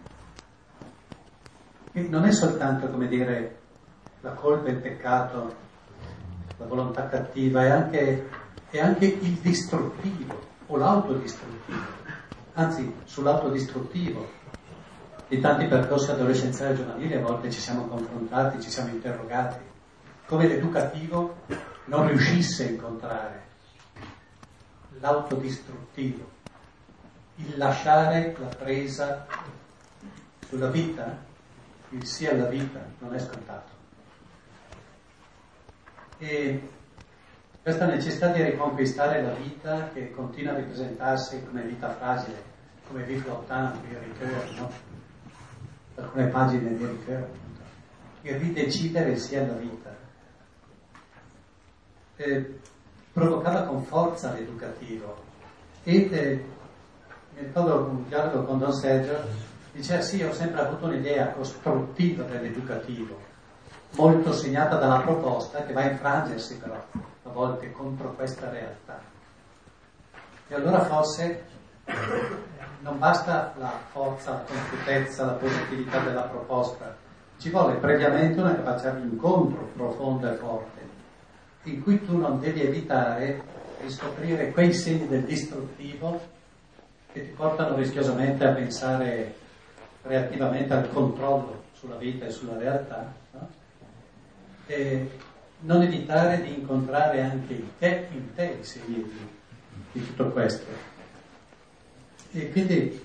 E non è soltanto, come dire, la colpa, il peccato, la volontà cattiva, è anche il distruttivo o l'autodistruttivo, anzi sull'autodistruttivo di tanti percorsi adolescenziali e giovanili. A volte ci siamo confrontati, ci siamo interrogati come l'educativo non riuscisse a incontrare l'autodistruttivo, il lasciare la presa sulla vita, il sì alla vita non è scontato. E questa necessità di riconquistare la vita, che continua a ripresentarsi come vita fragile, come vie flottanti, Ricoeur, no? Alcune pagine di Ricoeur, il ridecidere il sì alla vita, provocava con forza l'educativo. E mi ricordo un dialogo con Don Sergio, diceva: sì, ho sempre avuto un'idea costruttiva dell'educativo, molto segnata dalla proposta, che va a infrangersi però a volte contro questa realtà. E allora forse non basta la forza, la compiutezza, la positività della proposta, ci vuole previamente una capacità di incontro profonda e forte, in cui tu non devi evitare di scoprire quei segni del distruttivo che ti portano rischiosamente a pensare reattivamente al controllo sulla vita e sulla realtà, no? E non evitare di incontrare anche in te i segni di tutto questo. E quindi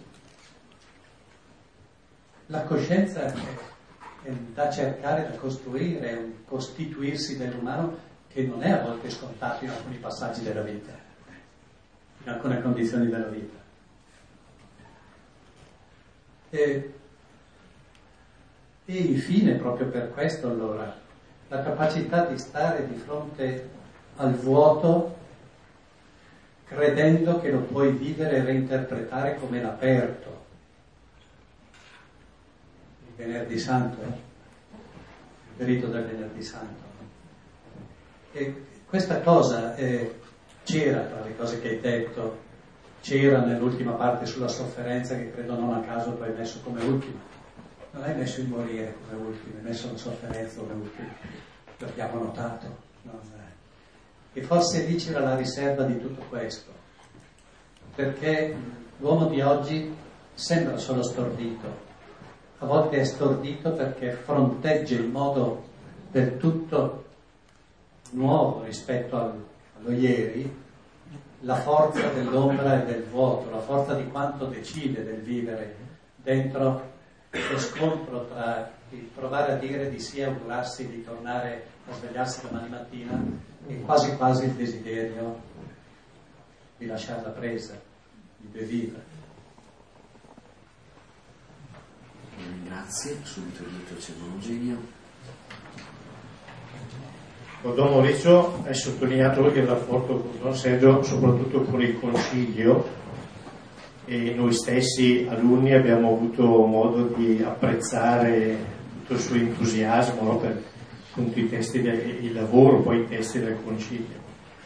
la coscienza è da cercare, da costruire, è un costituirsi dell'umano che non è a volte scontato in alcuni passaggi della vita, in alcune condizioni della vita. E infine, proprio per questo, allora, la capacità di stare di fronte al vuoto credendo che lo puoi vivere e reinterpretare come l'aperto. Il venerdì santo, il rito del venerdì santo. E questa cosa c'era tra le cose che hai detto, c'era nell'ultima parte sulla sofferenza, che credo non a caso tu hai messo come ultima. Non hai messo il morire come ultimo, hai messo la sofferenza come ultimo. L'abbiamo notato. E forse lì c'era la riserva di tutto questo, perché l'uomo di oggi sembra solo stordito, a volte è stordito perché fronteggia in modo del tutto nuovo rispetto allo ieri la forza dell'ombra e del vuoto, la forza di quanto decide del vivere dentro lo scontro tra il provare a dire di sì, augurarsi di tornare a svegliarsi domani mattina e quasi quasi il desiderio di lasciarla presa, di vivere. Grazie, subito dietro c'è Don Eugenio. Don Maurizio hai sottolineato che il rapporto con Don Sergio, soprattutto con il concilio, e noi stessi alunni abbiamo avuto modo di apprezzare tutto il suo entusiasmo, no, per appunto i testi il lavoro, poi i testi del concilio.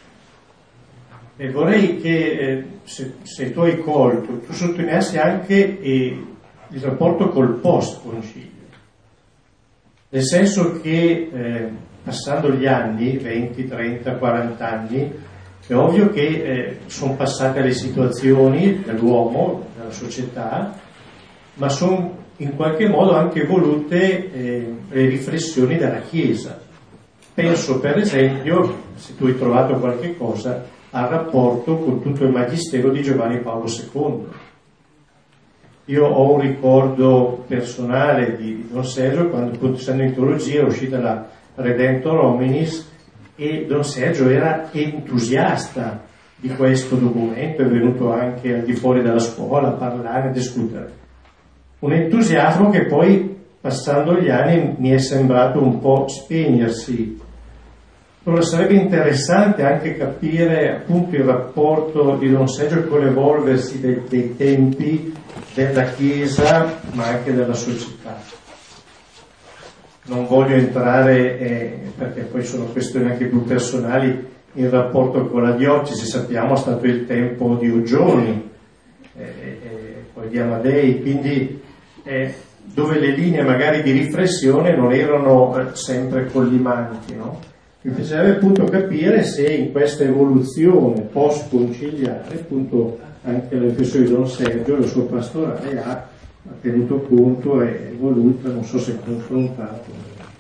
E vorrei che se tu hai colto, tu sottolineassi anche il rapporto col post concilio, nel senso che passando gli anni, 20, 30, 40 anni, è ovvio che sono passate le situazioni dell'uomo, della società, ma sono in qualche modo anche evolute le riflessioni della Chiesa. Penso per esempio, se tu hai trovato qualche cosa, al rapporto con tutto il magistero di Giovanni Paolo II. Io ho un ricordo personale di Don Sergio quando, appunto, essendo in teologia, è uscita la Redemptor Hominis e Don Sergio era entusiasta di questo documento, è venuto anche al di fuori dalla scuola a parlare, a discutere. Un entusiasmo che poi, passando gli anni, mi è sembrato un po' spegnersi. Allora sarebbe interessante anche capire appunto il rapporto di Don Sergio con l'evolversi dei tempi della Chiesa, ma anche della società. Non voglio entrare, perché poi sono questioni anche più personali, in rapporto con la diocesi. Sappiamo è stato il tempo di Oggioni, poi di Amadei, quindi dove le linee magari di riflessione non erano sempre collimanti, no? Mi piacerebbe appunto capire se in questa evoluzione post-conciliare appunto anche la riflessione di Don Sergio, la sua pastorale, ha tenuto conto e evoluta, non so se confrontato.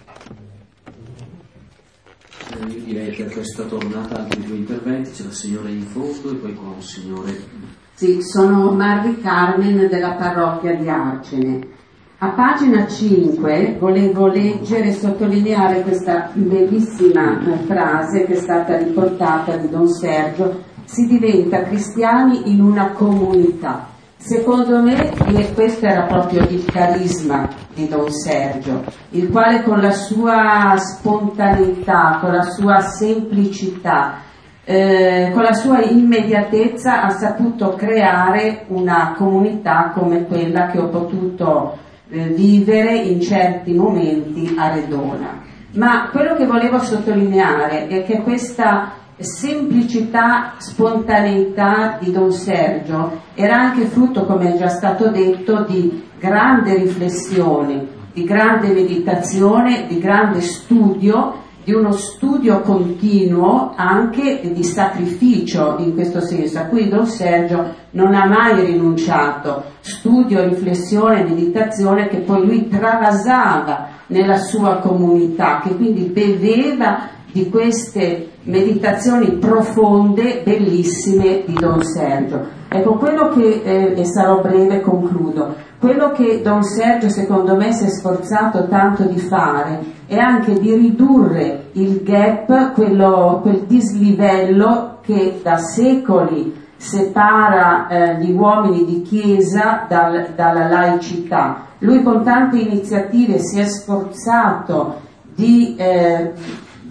Io direi che a questa tornata altri due interventi, c'è la signora in fondo e poi qua un signore. Sì, sono Marvi Carmen della parrocchia di Arcene. A pagina 5 volevo leggere e sottolineare questa bellissima frase che è stata riportata di Don Sergio: si diventa cristiani in una comunità. Secondo me questo era proprio il carisma di Don Sergio, il quale con la sua spontaneità, con la sua semplicità, con la sua immediatezza ha saputo creare una comunità come quella che ho potuto vivere in certi momenti a Redona. Ma quello che volevo sottolineare è che questa semplicità, spontaneità di Don Sergio era anche frutto, come è già stato detto, di grande riflessione, di grande meditazione, di grande studio, di uno studio continuo, anche di sacrificio in questo senso, a cui Don Sergio non ha mai rinunciato. Studio, riflessione, meditazione che poi lui travasava nella sua comunità, che quindi beveva di queste meditazioni profonde, bellissime di Don Sergio. Ecco, quello che, e sarò breve, concludo, quello che Don Sergio secondo me si è sforzato tanto di fare è anche di ridurre il gap, quel dislivello che da secoli separa gli uomini di chiesa dalla laicità. Lui con tante iniziative si è sforzato di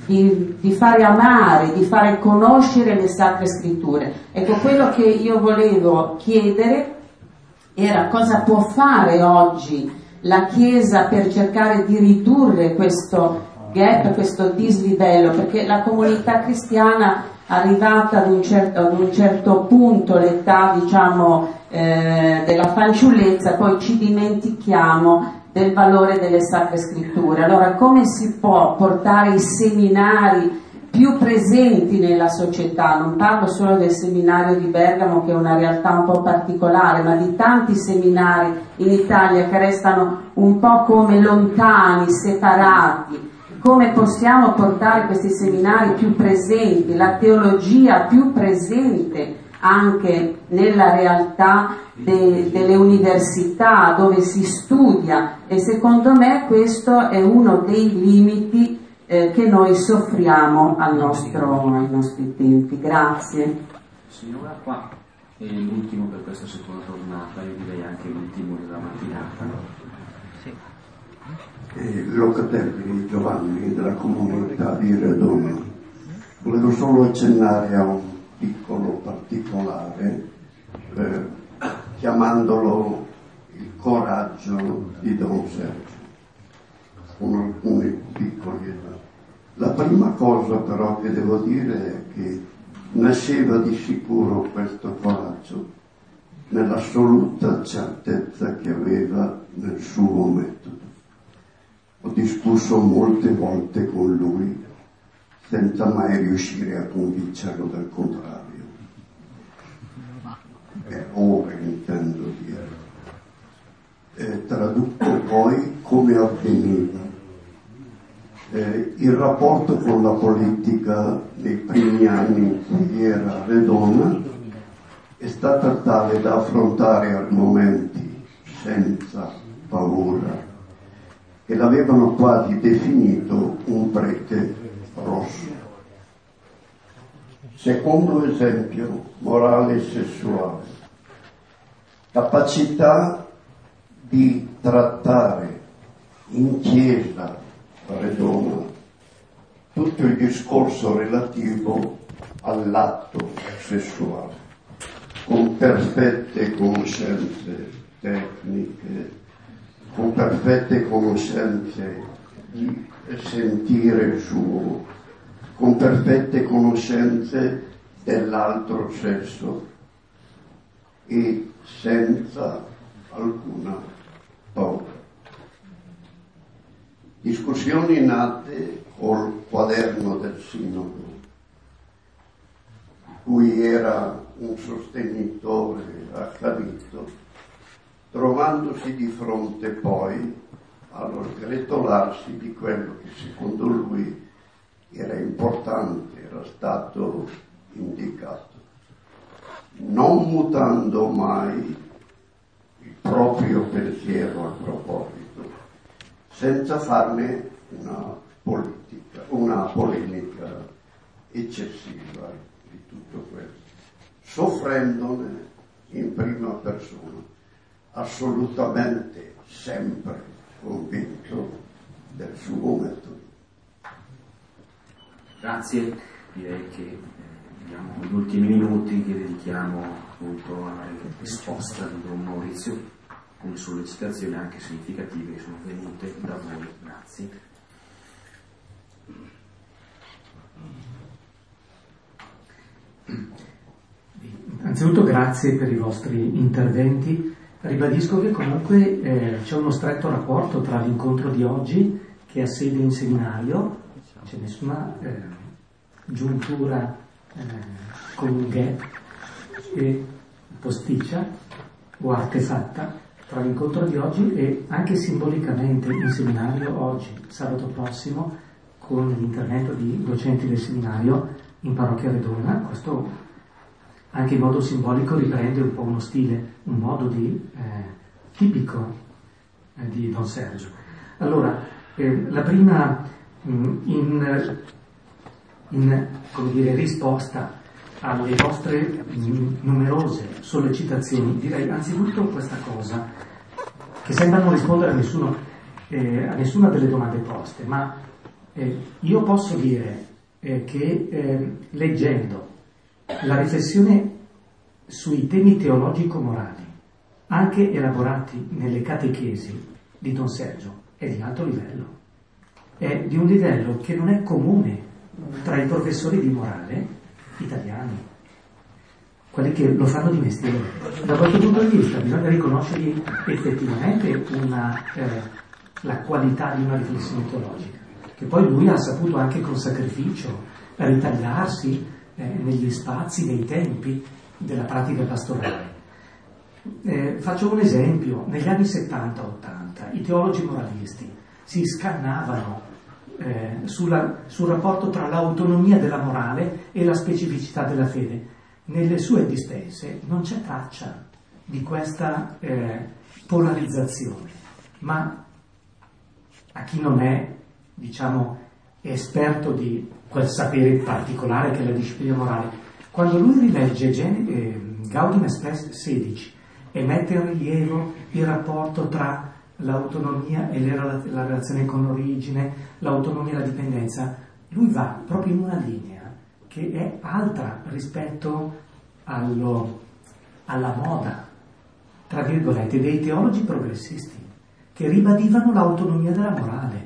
di fare amare, di fare conoscere le Sacre Scritture. Ecco, quello che io volevo chiedere era cosa può fare oggi la Chiesa per cercare di ridurre questo gap, questo dislivello, perché la comunità cristiana, arrivata ad un certo punto, l'età diciamo della fanciullezza, poi ci dimentichiamo del valore delle Sacre Scritture. Allora, come si può portare i seminari più presenti nella società? Non parlo solo del seminario di Bergamo, che è una realtà un po' particolare, ma di tanti seminari in Italia che restano un po' come lontani, separati. Come possiamo portare questi seminari più presenti, la teologia più presente anche nella realtà delle università dove si studia? E secondo me questo è uno dei limiti che noi soffriamo ai nostri tempi. Grazie. Signora, qua è l'ultimo per questa seconda tornata, io direi anche l'ultimo della mattinata. Locatelli Giovanni della comunità di Redona. Volevo solo accennare a un piccolo particolare, chiamandolo il coraggio di Don Sergio, con alcuni piccoli. La prima cosa però che devo dire è che nasceva di sicuro questo coraggio nell'assoluta certezza che aveva nel suo metodo. Ho discusso molte volte con lui senza mai riuscire a convincerlo del contrario. Ora intendo dire. Traduco poi come avveniva. Il rapporto con la politica nei primi anni in cui era a Redona è stata tale da affrontare argomenti senza paura, che l'avevano quasi definito un prete rosso. Secondo esempio, morale sessuale, capacità di trattare in chiesa a Redona tutto il discorso relativo all'atto sessuale, con perfette conoscenze tecniche, con perfette conoscenze di sentire suo, con perfette conoscenze dell'altro sesso e senza alcuna paura. Discussioni nate col quaderno del Sinodo, di cui era un sostenitore accanito, trovandosi di fronte poi allo sgretolarsi di quello che secondo lui era importante, era stato indicato, non mutando mai il proprio pensiero a proposito, senza farne una polemica eccessiva di tutto questo, soffrendone in prima persona, assolutamente sempre convinto del suo metodo. Grazie, direi che abbiamo gli ultimi minuti che dedichiamo appunto alla risposta di Don Maurizio, con sollecitazioni anche significative che sono venute da voi. Grazie. Anzitutto grazie per i vostri interventi. Ribadisco che comunque c'è uno stretto rapporto tra l'incontro di oggi, che ha sede in seminario, c'è nessuna giuntura con un gap e posticcia o artefatta tra l'incontro di oggi e anche simbolicamente in seminario oggi, sabato prossimo, con l'intervento di docenti del seminario in parrocchia Redona. Questo anche in modo simbolico riprende un po' uno stile, un modo di tipico di Don Sergio. Allora, la prima in come dire, risposta alle vostre numerose sollecitazioni, direi anzitutto questa cosa, che sembra non rispondere a nessuna delle domande poste, ma Io posso dire che leggendo la riflessione sui temi teologico-morali, anche elaborati nelle catechesi di Don Sergio, è di alto livello, è di un livello che non è comune tra i professori di morale italiani, quelli che lo fanno di mestiere. Da questo punto di vista bisogna riconoscergli effettivamente la qualità di una riflessione teologica, che poi lui ha saputo anche con sacrificio ritagliarsi negli spazi, nei tempi della pratica pastorale. Faccio un esempio: negli anni 70-80 i teologi moralisti si scannavano sul rapporto tra l'autonomia della morale e la specificità della fede. Nelle sue dispense non c'è traccia di questa polarizzazione, ma a chi non è, diciamo, esperto di quel sapere particolare che è la disciplina morale, quando lui rilegge Gaudium et Spes 16 e mette in rilievo il rapporto tra l'autonomia e la relazione con l'origine, l'autonomia e la dipendenza, lui va proprio in una linea che è altra rispetto alla moda, tra virgolette, dei teologi progressisti che ribadivano l'autonomia della morale.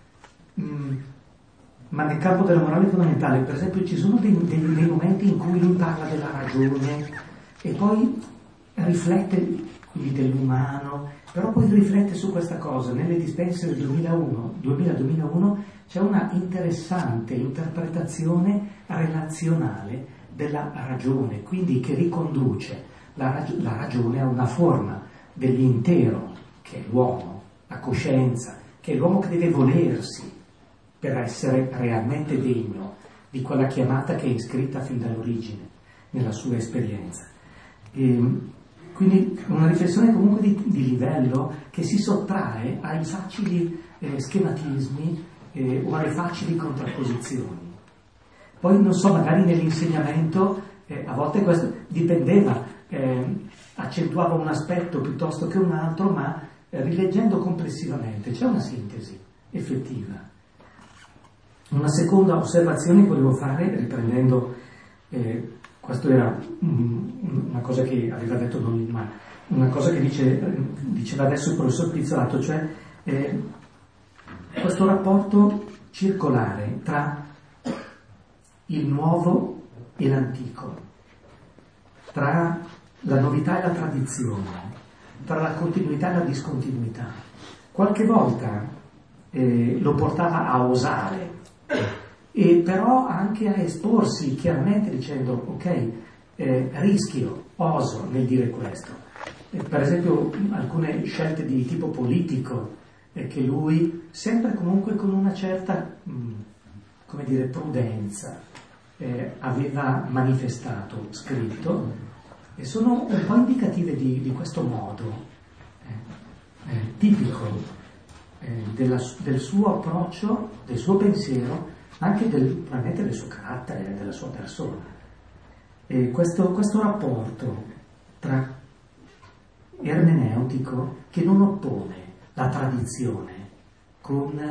Ma nel campo della morale fondamentale, per esempio, ci sono dei momenti in cui lui parla della ragione e poi riflette quindi dell'umano, però poi riflette su questa cosa. Nelle dispense del 2000-2001 c'è una interessante interpretazione relazionale della ragione, quindi che riconduce la ragione a una forma dell'intero che è l'uomo, la coscienza, che è l'uomo che deve volersi per essere realmente degno di quella chiamata che è iscritta fin dall'origine nella sua esperienza. Quindi una riflessione comunque di livello che si sottrae ai facili schematismi o alle facili contrapposizioni. Poi non so, magari nell'insegnamento a volte questo dipendeva, accentuava un aspetto piuttosto che un altro, ma rileggendo complessivamente c'è una sintesi effettiva. Una seconda osservazione che volevo fare, riprendendo, questo era una cosa che aveva detto Donini, ma una cosa che diceva adesso il professor Pizzolato, cioè questo rapporto circolare tra il nuovo e l'antico, tra la novità e la tradizione, tra la continuità e la discontinuità. Qualche volta lo portava a osare, e però anche a esporsi chiaramente dicendo ok, rischio, oso nel dire questo. Per esempio alcune scelte di tipo politico che lui, sempre comunque con una certa come dire, prudenza, aveva manifestato, scritto, e sono un po' indicative di questo modo tipico del suo approccio, del suo pensiero, anche probabilmente del suo carattere, della sua persona. E questo rapporto tra ermeneutico che non oppone la tradizione con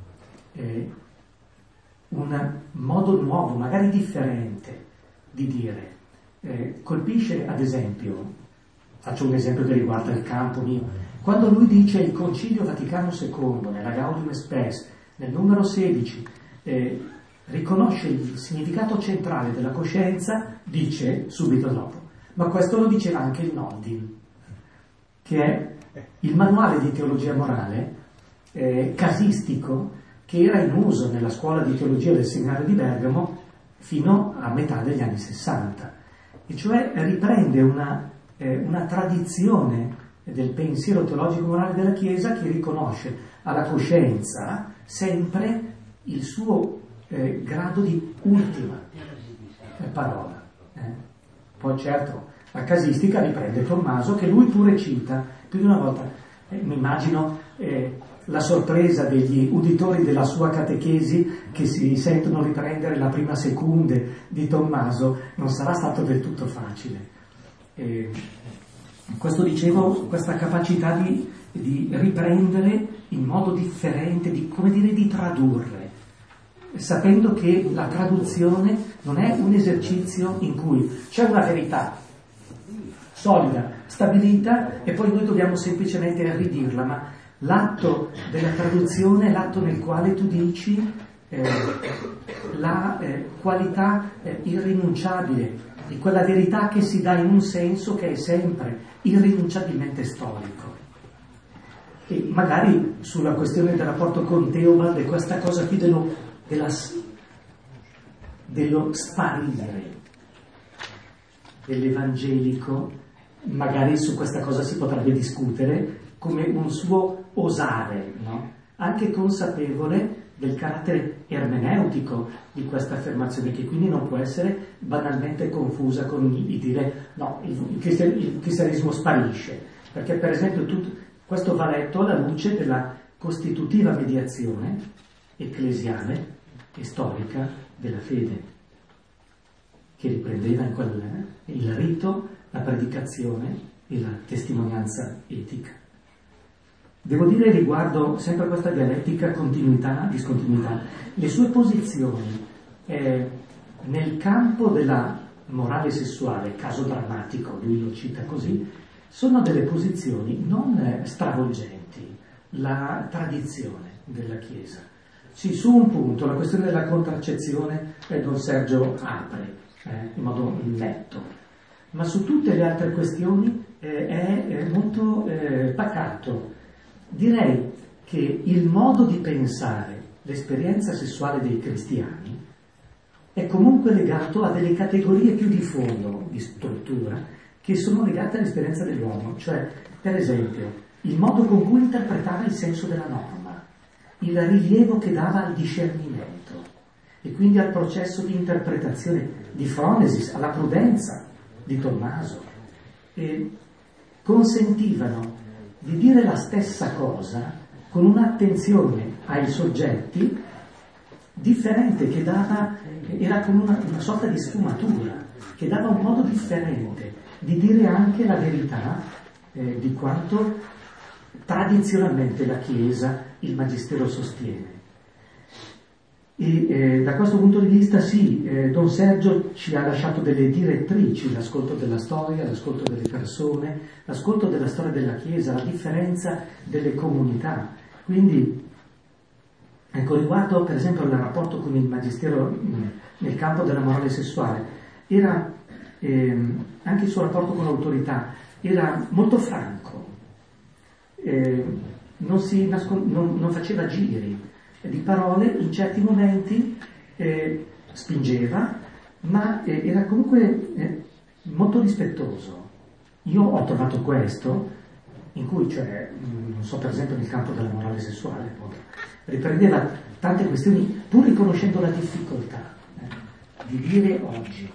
un modo nuovo, magari differente di dire. Colpisce, ad esempio, faccio un esempio che riguarda il campo mio, quando lui dice il Concilio Vaticano II, nella Gaudium et Spes, nel numero 16, riconosce il significato centrale della coscienza, dice subito dopo, ma questo lo diceva anche il Nondin, che è il manuale di teologia morale casistico che era in uso nella scuola di teologia del seminario di Bergamo fino a metà degli anni 60, e cioè riprende una tradizione del pensiero teologico morale della Chiesa che riconosce alla coscienza sempre il suo grado di ultima parola. Poi certo la casistica riprende Tommaso, che lui pure cita più di una volta. Mi immagino la sorpresa degli uditori della sua catechesi che si sentono riprendere la prima secunde di Tommaso, non sarà stato del tutto facile. Questo dicevo, questa capacità di riprendere in modo differente, di tradurre sapendo che la traduzione non è un esercizio in cui c'è una verità solida, stabilita, e poi noi dobbiamo semplicemente ridirla, ma l'atto della traduzione è l'atto nel quale tu dici la qualità irrinunciabile di quella verità che si dà in un senso che è sempre irrinunciabilmente storico. E magari sulla questione del rapporto con Theobald e questa cosa qui dello sparire dell'evangelico, magari su questa cosa si potrebbe discutere come un suo osare, no? Anche consapevole del carattere ermeneutico di questa affermazione, che quindi non può essere banalmente confusa con il dire no, il cristianesimo sparisce, perché per esempio questo va letto alla luce della costitutiva mediazione ecclesiale e storica della fede, che riprendeva il rito, la predicazione e la testimonianza etica. Devo dire riguardo sempre a questa dialettica continuità-discontinuità, le sue posizioni nel campo della morale sessuale, caso drammatico, lui lo cita così, sono delle posizioni non stravolgenti la tradizione della Chiesa. Sì, su un punto, la questione della contraccezione, Don Sergio apre in modo netto, ma su tutte le altre questioni è molto pacato. Direi che il modo di pensare l'esperienza sessuale dei cristiani è comunque legato a delle categorie più di fondo, di struttura, che sono legate all'esperienza dell'uomo, cioè, per esempio, il modo con cui interpretava il senso della norma, il rilievo che dava al discernimento e quindi al processo di interpretazione di Phronesis, alla prudenza di Tommaso, e consentivano di dire la stessa cosa con un'attenzione ai soggetti differente, che era come una sorta di sfumatura, che dava un modo differente di dire anche la verità di quanto tradizionalmente la Chiesa, il Magistero sostiene. E da questo punto di vista sì, Don Sergio ci ha lasciato delle direttrici: l'ascolto della storia, l'ascolto delle persone, l'ascolto della storia della Chiesa, la differenza delle comunità. Quindi, ecco, riguardo per esempio al rapporto con il Magistero nel campo della morale sessuale, era anche il suo rapporto con l'autorità era molto franco, non faceva giri di parole, in certi momenti spingeva, ma era comunque molto rispettoso. Io ho trovato questo, in cui, cioè, non so, per esempio nel campo della morale sessuale, riprendeva tante questioni, pur riconoscendo la difficoltà di dire oggi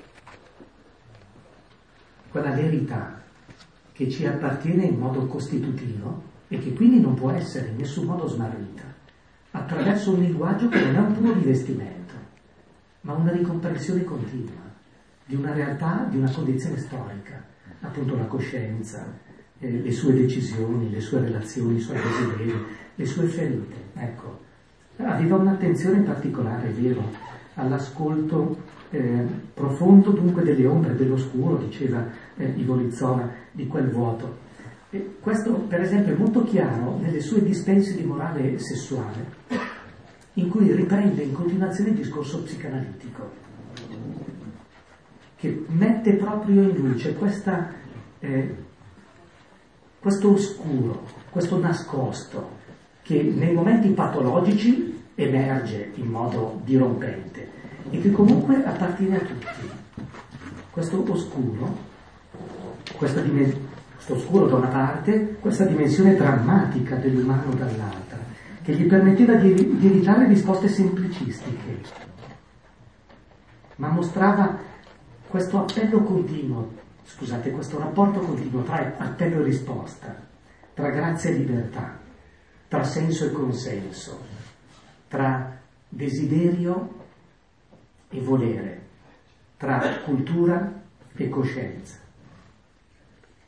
quella verità che ci appartiene in modo costitutivo e che quindi non può essere in nessun modo smarrita, attraverso un linguaggio che non è un puro rivestimento, ma una ricomprensione continua di una realtà, di una condizione storica, appunto la coscienza, le sue decisioni, le sue relazioni, i suoi desideri, le sue ferite. Ecco, aveva un'attenzione particolare, è vero, all'ascolto profondo dunque delle ombre, dell'oscuro, diceva Ivo Lizzola, di quel vuoto. E questo, per esempio, è molto chiaro nelle sue dispense di morale sessuale, in cui riprende in continuazione il discorso psicanalitico, che mette proprio in luce questo oscuro, questo nascosto, che nei momenti patologici emerge in modo dirompente e che comunque appartiene a tutti. Questo oscuro, questo oscuro da una parte, questa dimensione drammatica dell'umano dall'altra, che gli permetteva di evitare risposte semplicistiche, ma mostrava questo appello continuo, questo rapporto continuo tra appello e risposta, tra grazia e libertà, tra senso e consenso, tra desiderio e volere, tra cultura e coscienza.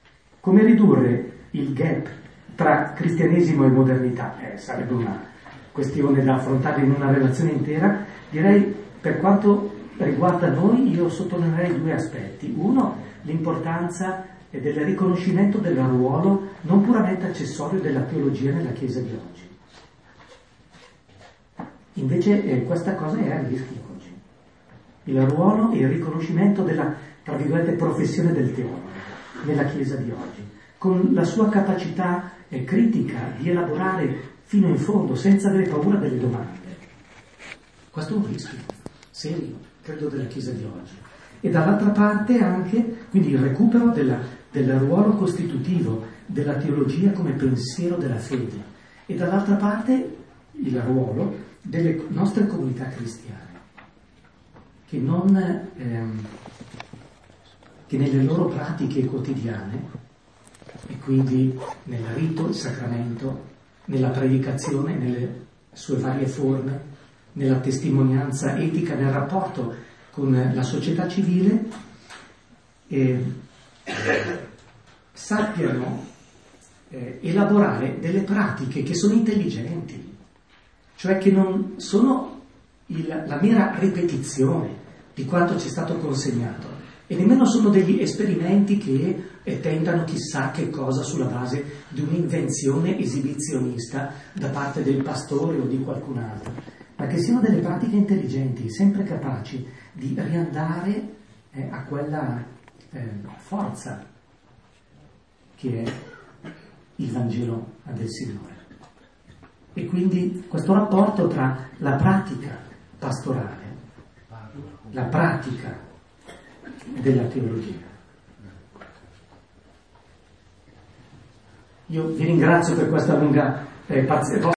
Come ridurre il gap tra cristianesimo e modernità? Sarebbe questione da affrontare in una relazione intera. Direi, per quanto riguarda noi, io sottolineerei due aspetti. Uno, l'importanza del riconoscimento del ruolo non puramente accessorio della teologia nella Chiesa di oggi. Invece questa cosa è a rischio oggi. Il ruolo e il riconoscimento della, tra virgolette, professione del teologo nella Chiesa di oggi, con la sua capacità critica di elaborare fino in fondo, senza avere paura delle domande. Questo è un rischio serio, credo, della Chiesa di oggi. E dall'altra parte anche, quindi, il recupero del ruolo costitutivo della teologia come pensiero della fede, e dall'altra parte il ruolo delle nostre comunità cristiane, che nelle loro pratiche quotidiane, e quindi nel rito, il sacramento, nella predicazione, nelle sue varie forme, nella testimonianza etica, nel rapporto con la società civile, sappiano elaborare delle pratiche che sono intelligenti, cioè che non sono la mera ripetizione di quanto ci è stato consegnato, e nemmeno sono degli esperimenti che tentano chissà che cosa sulla base di un'invenzione esibizionista da parte del pastore o di qualcun altro, ma che siano delle pratiche intelligenti, sempre capaci di riandare a quella forza che è il Vangelo del Signore. E quindi questo rapporto tra la pratica pastorale, la pratica della teologia. Io vi ringrazio per questa lunga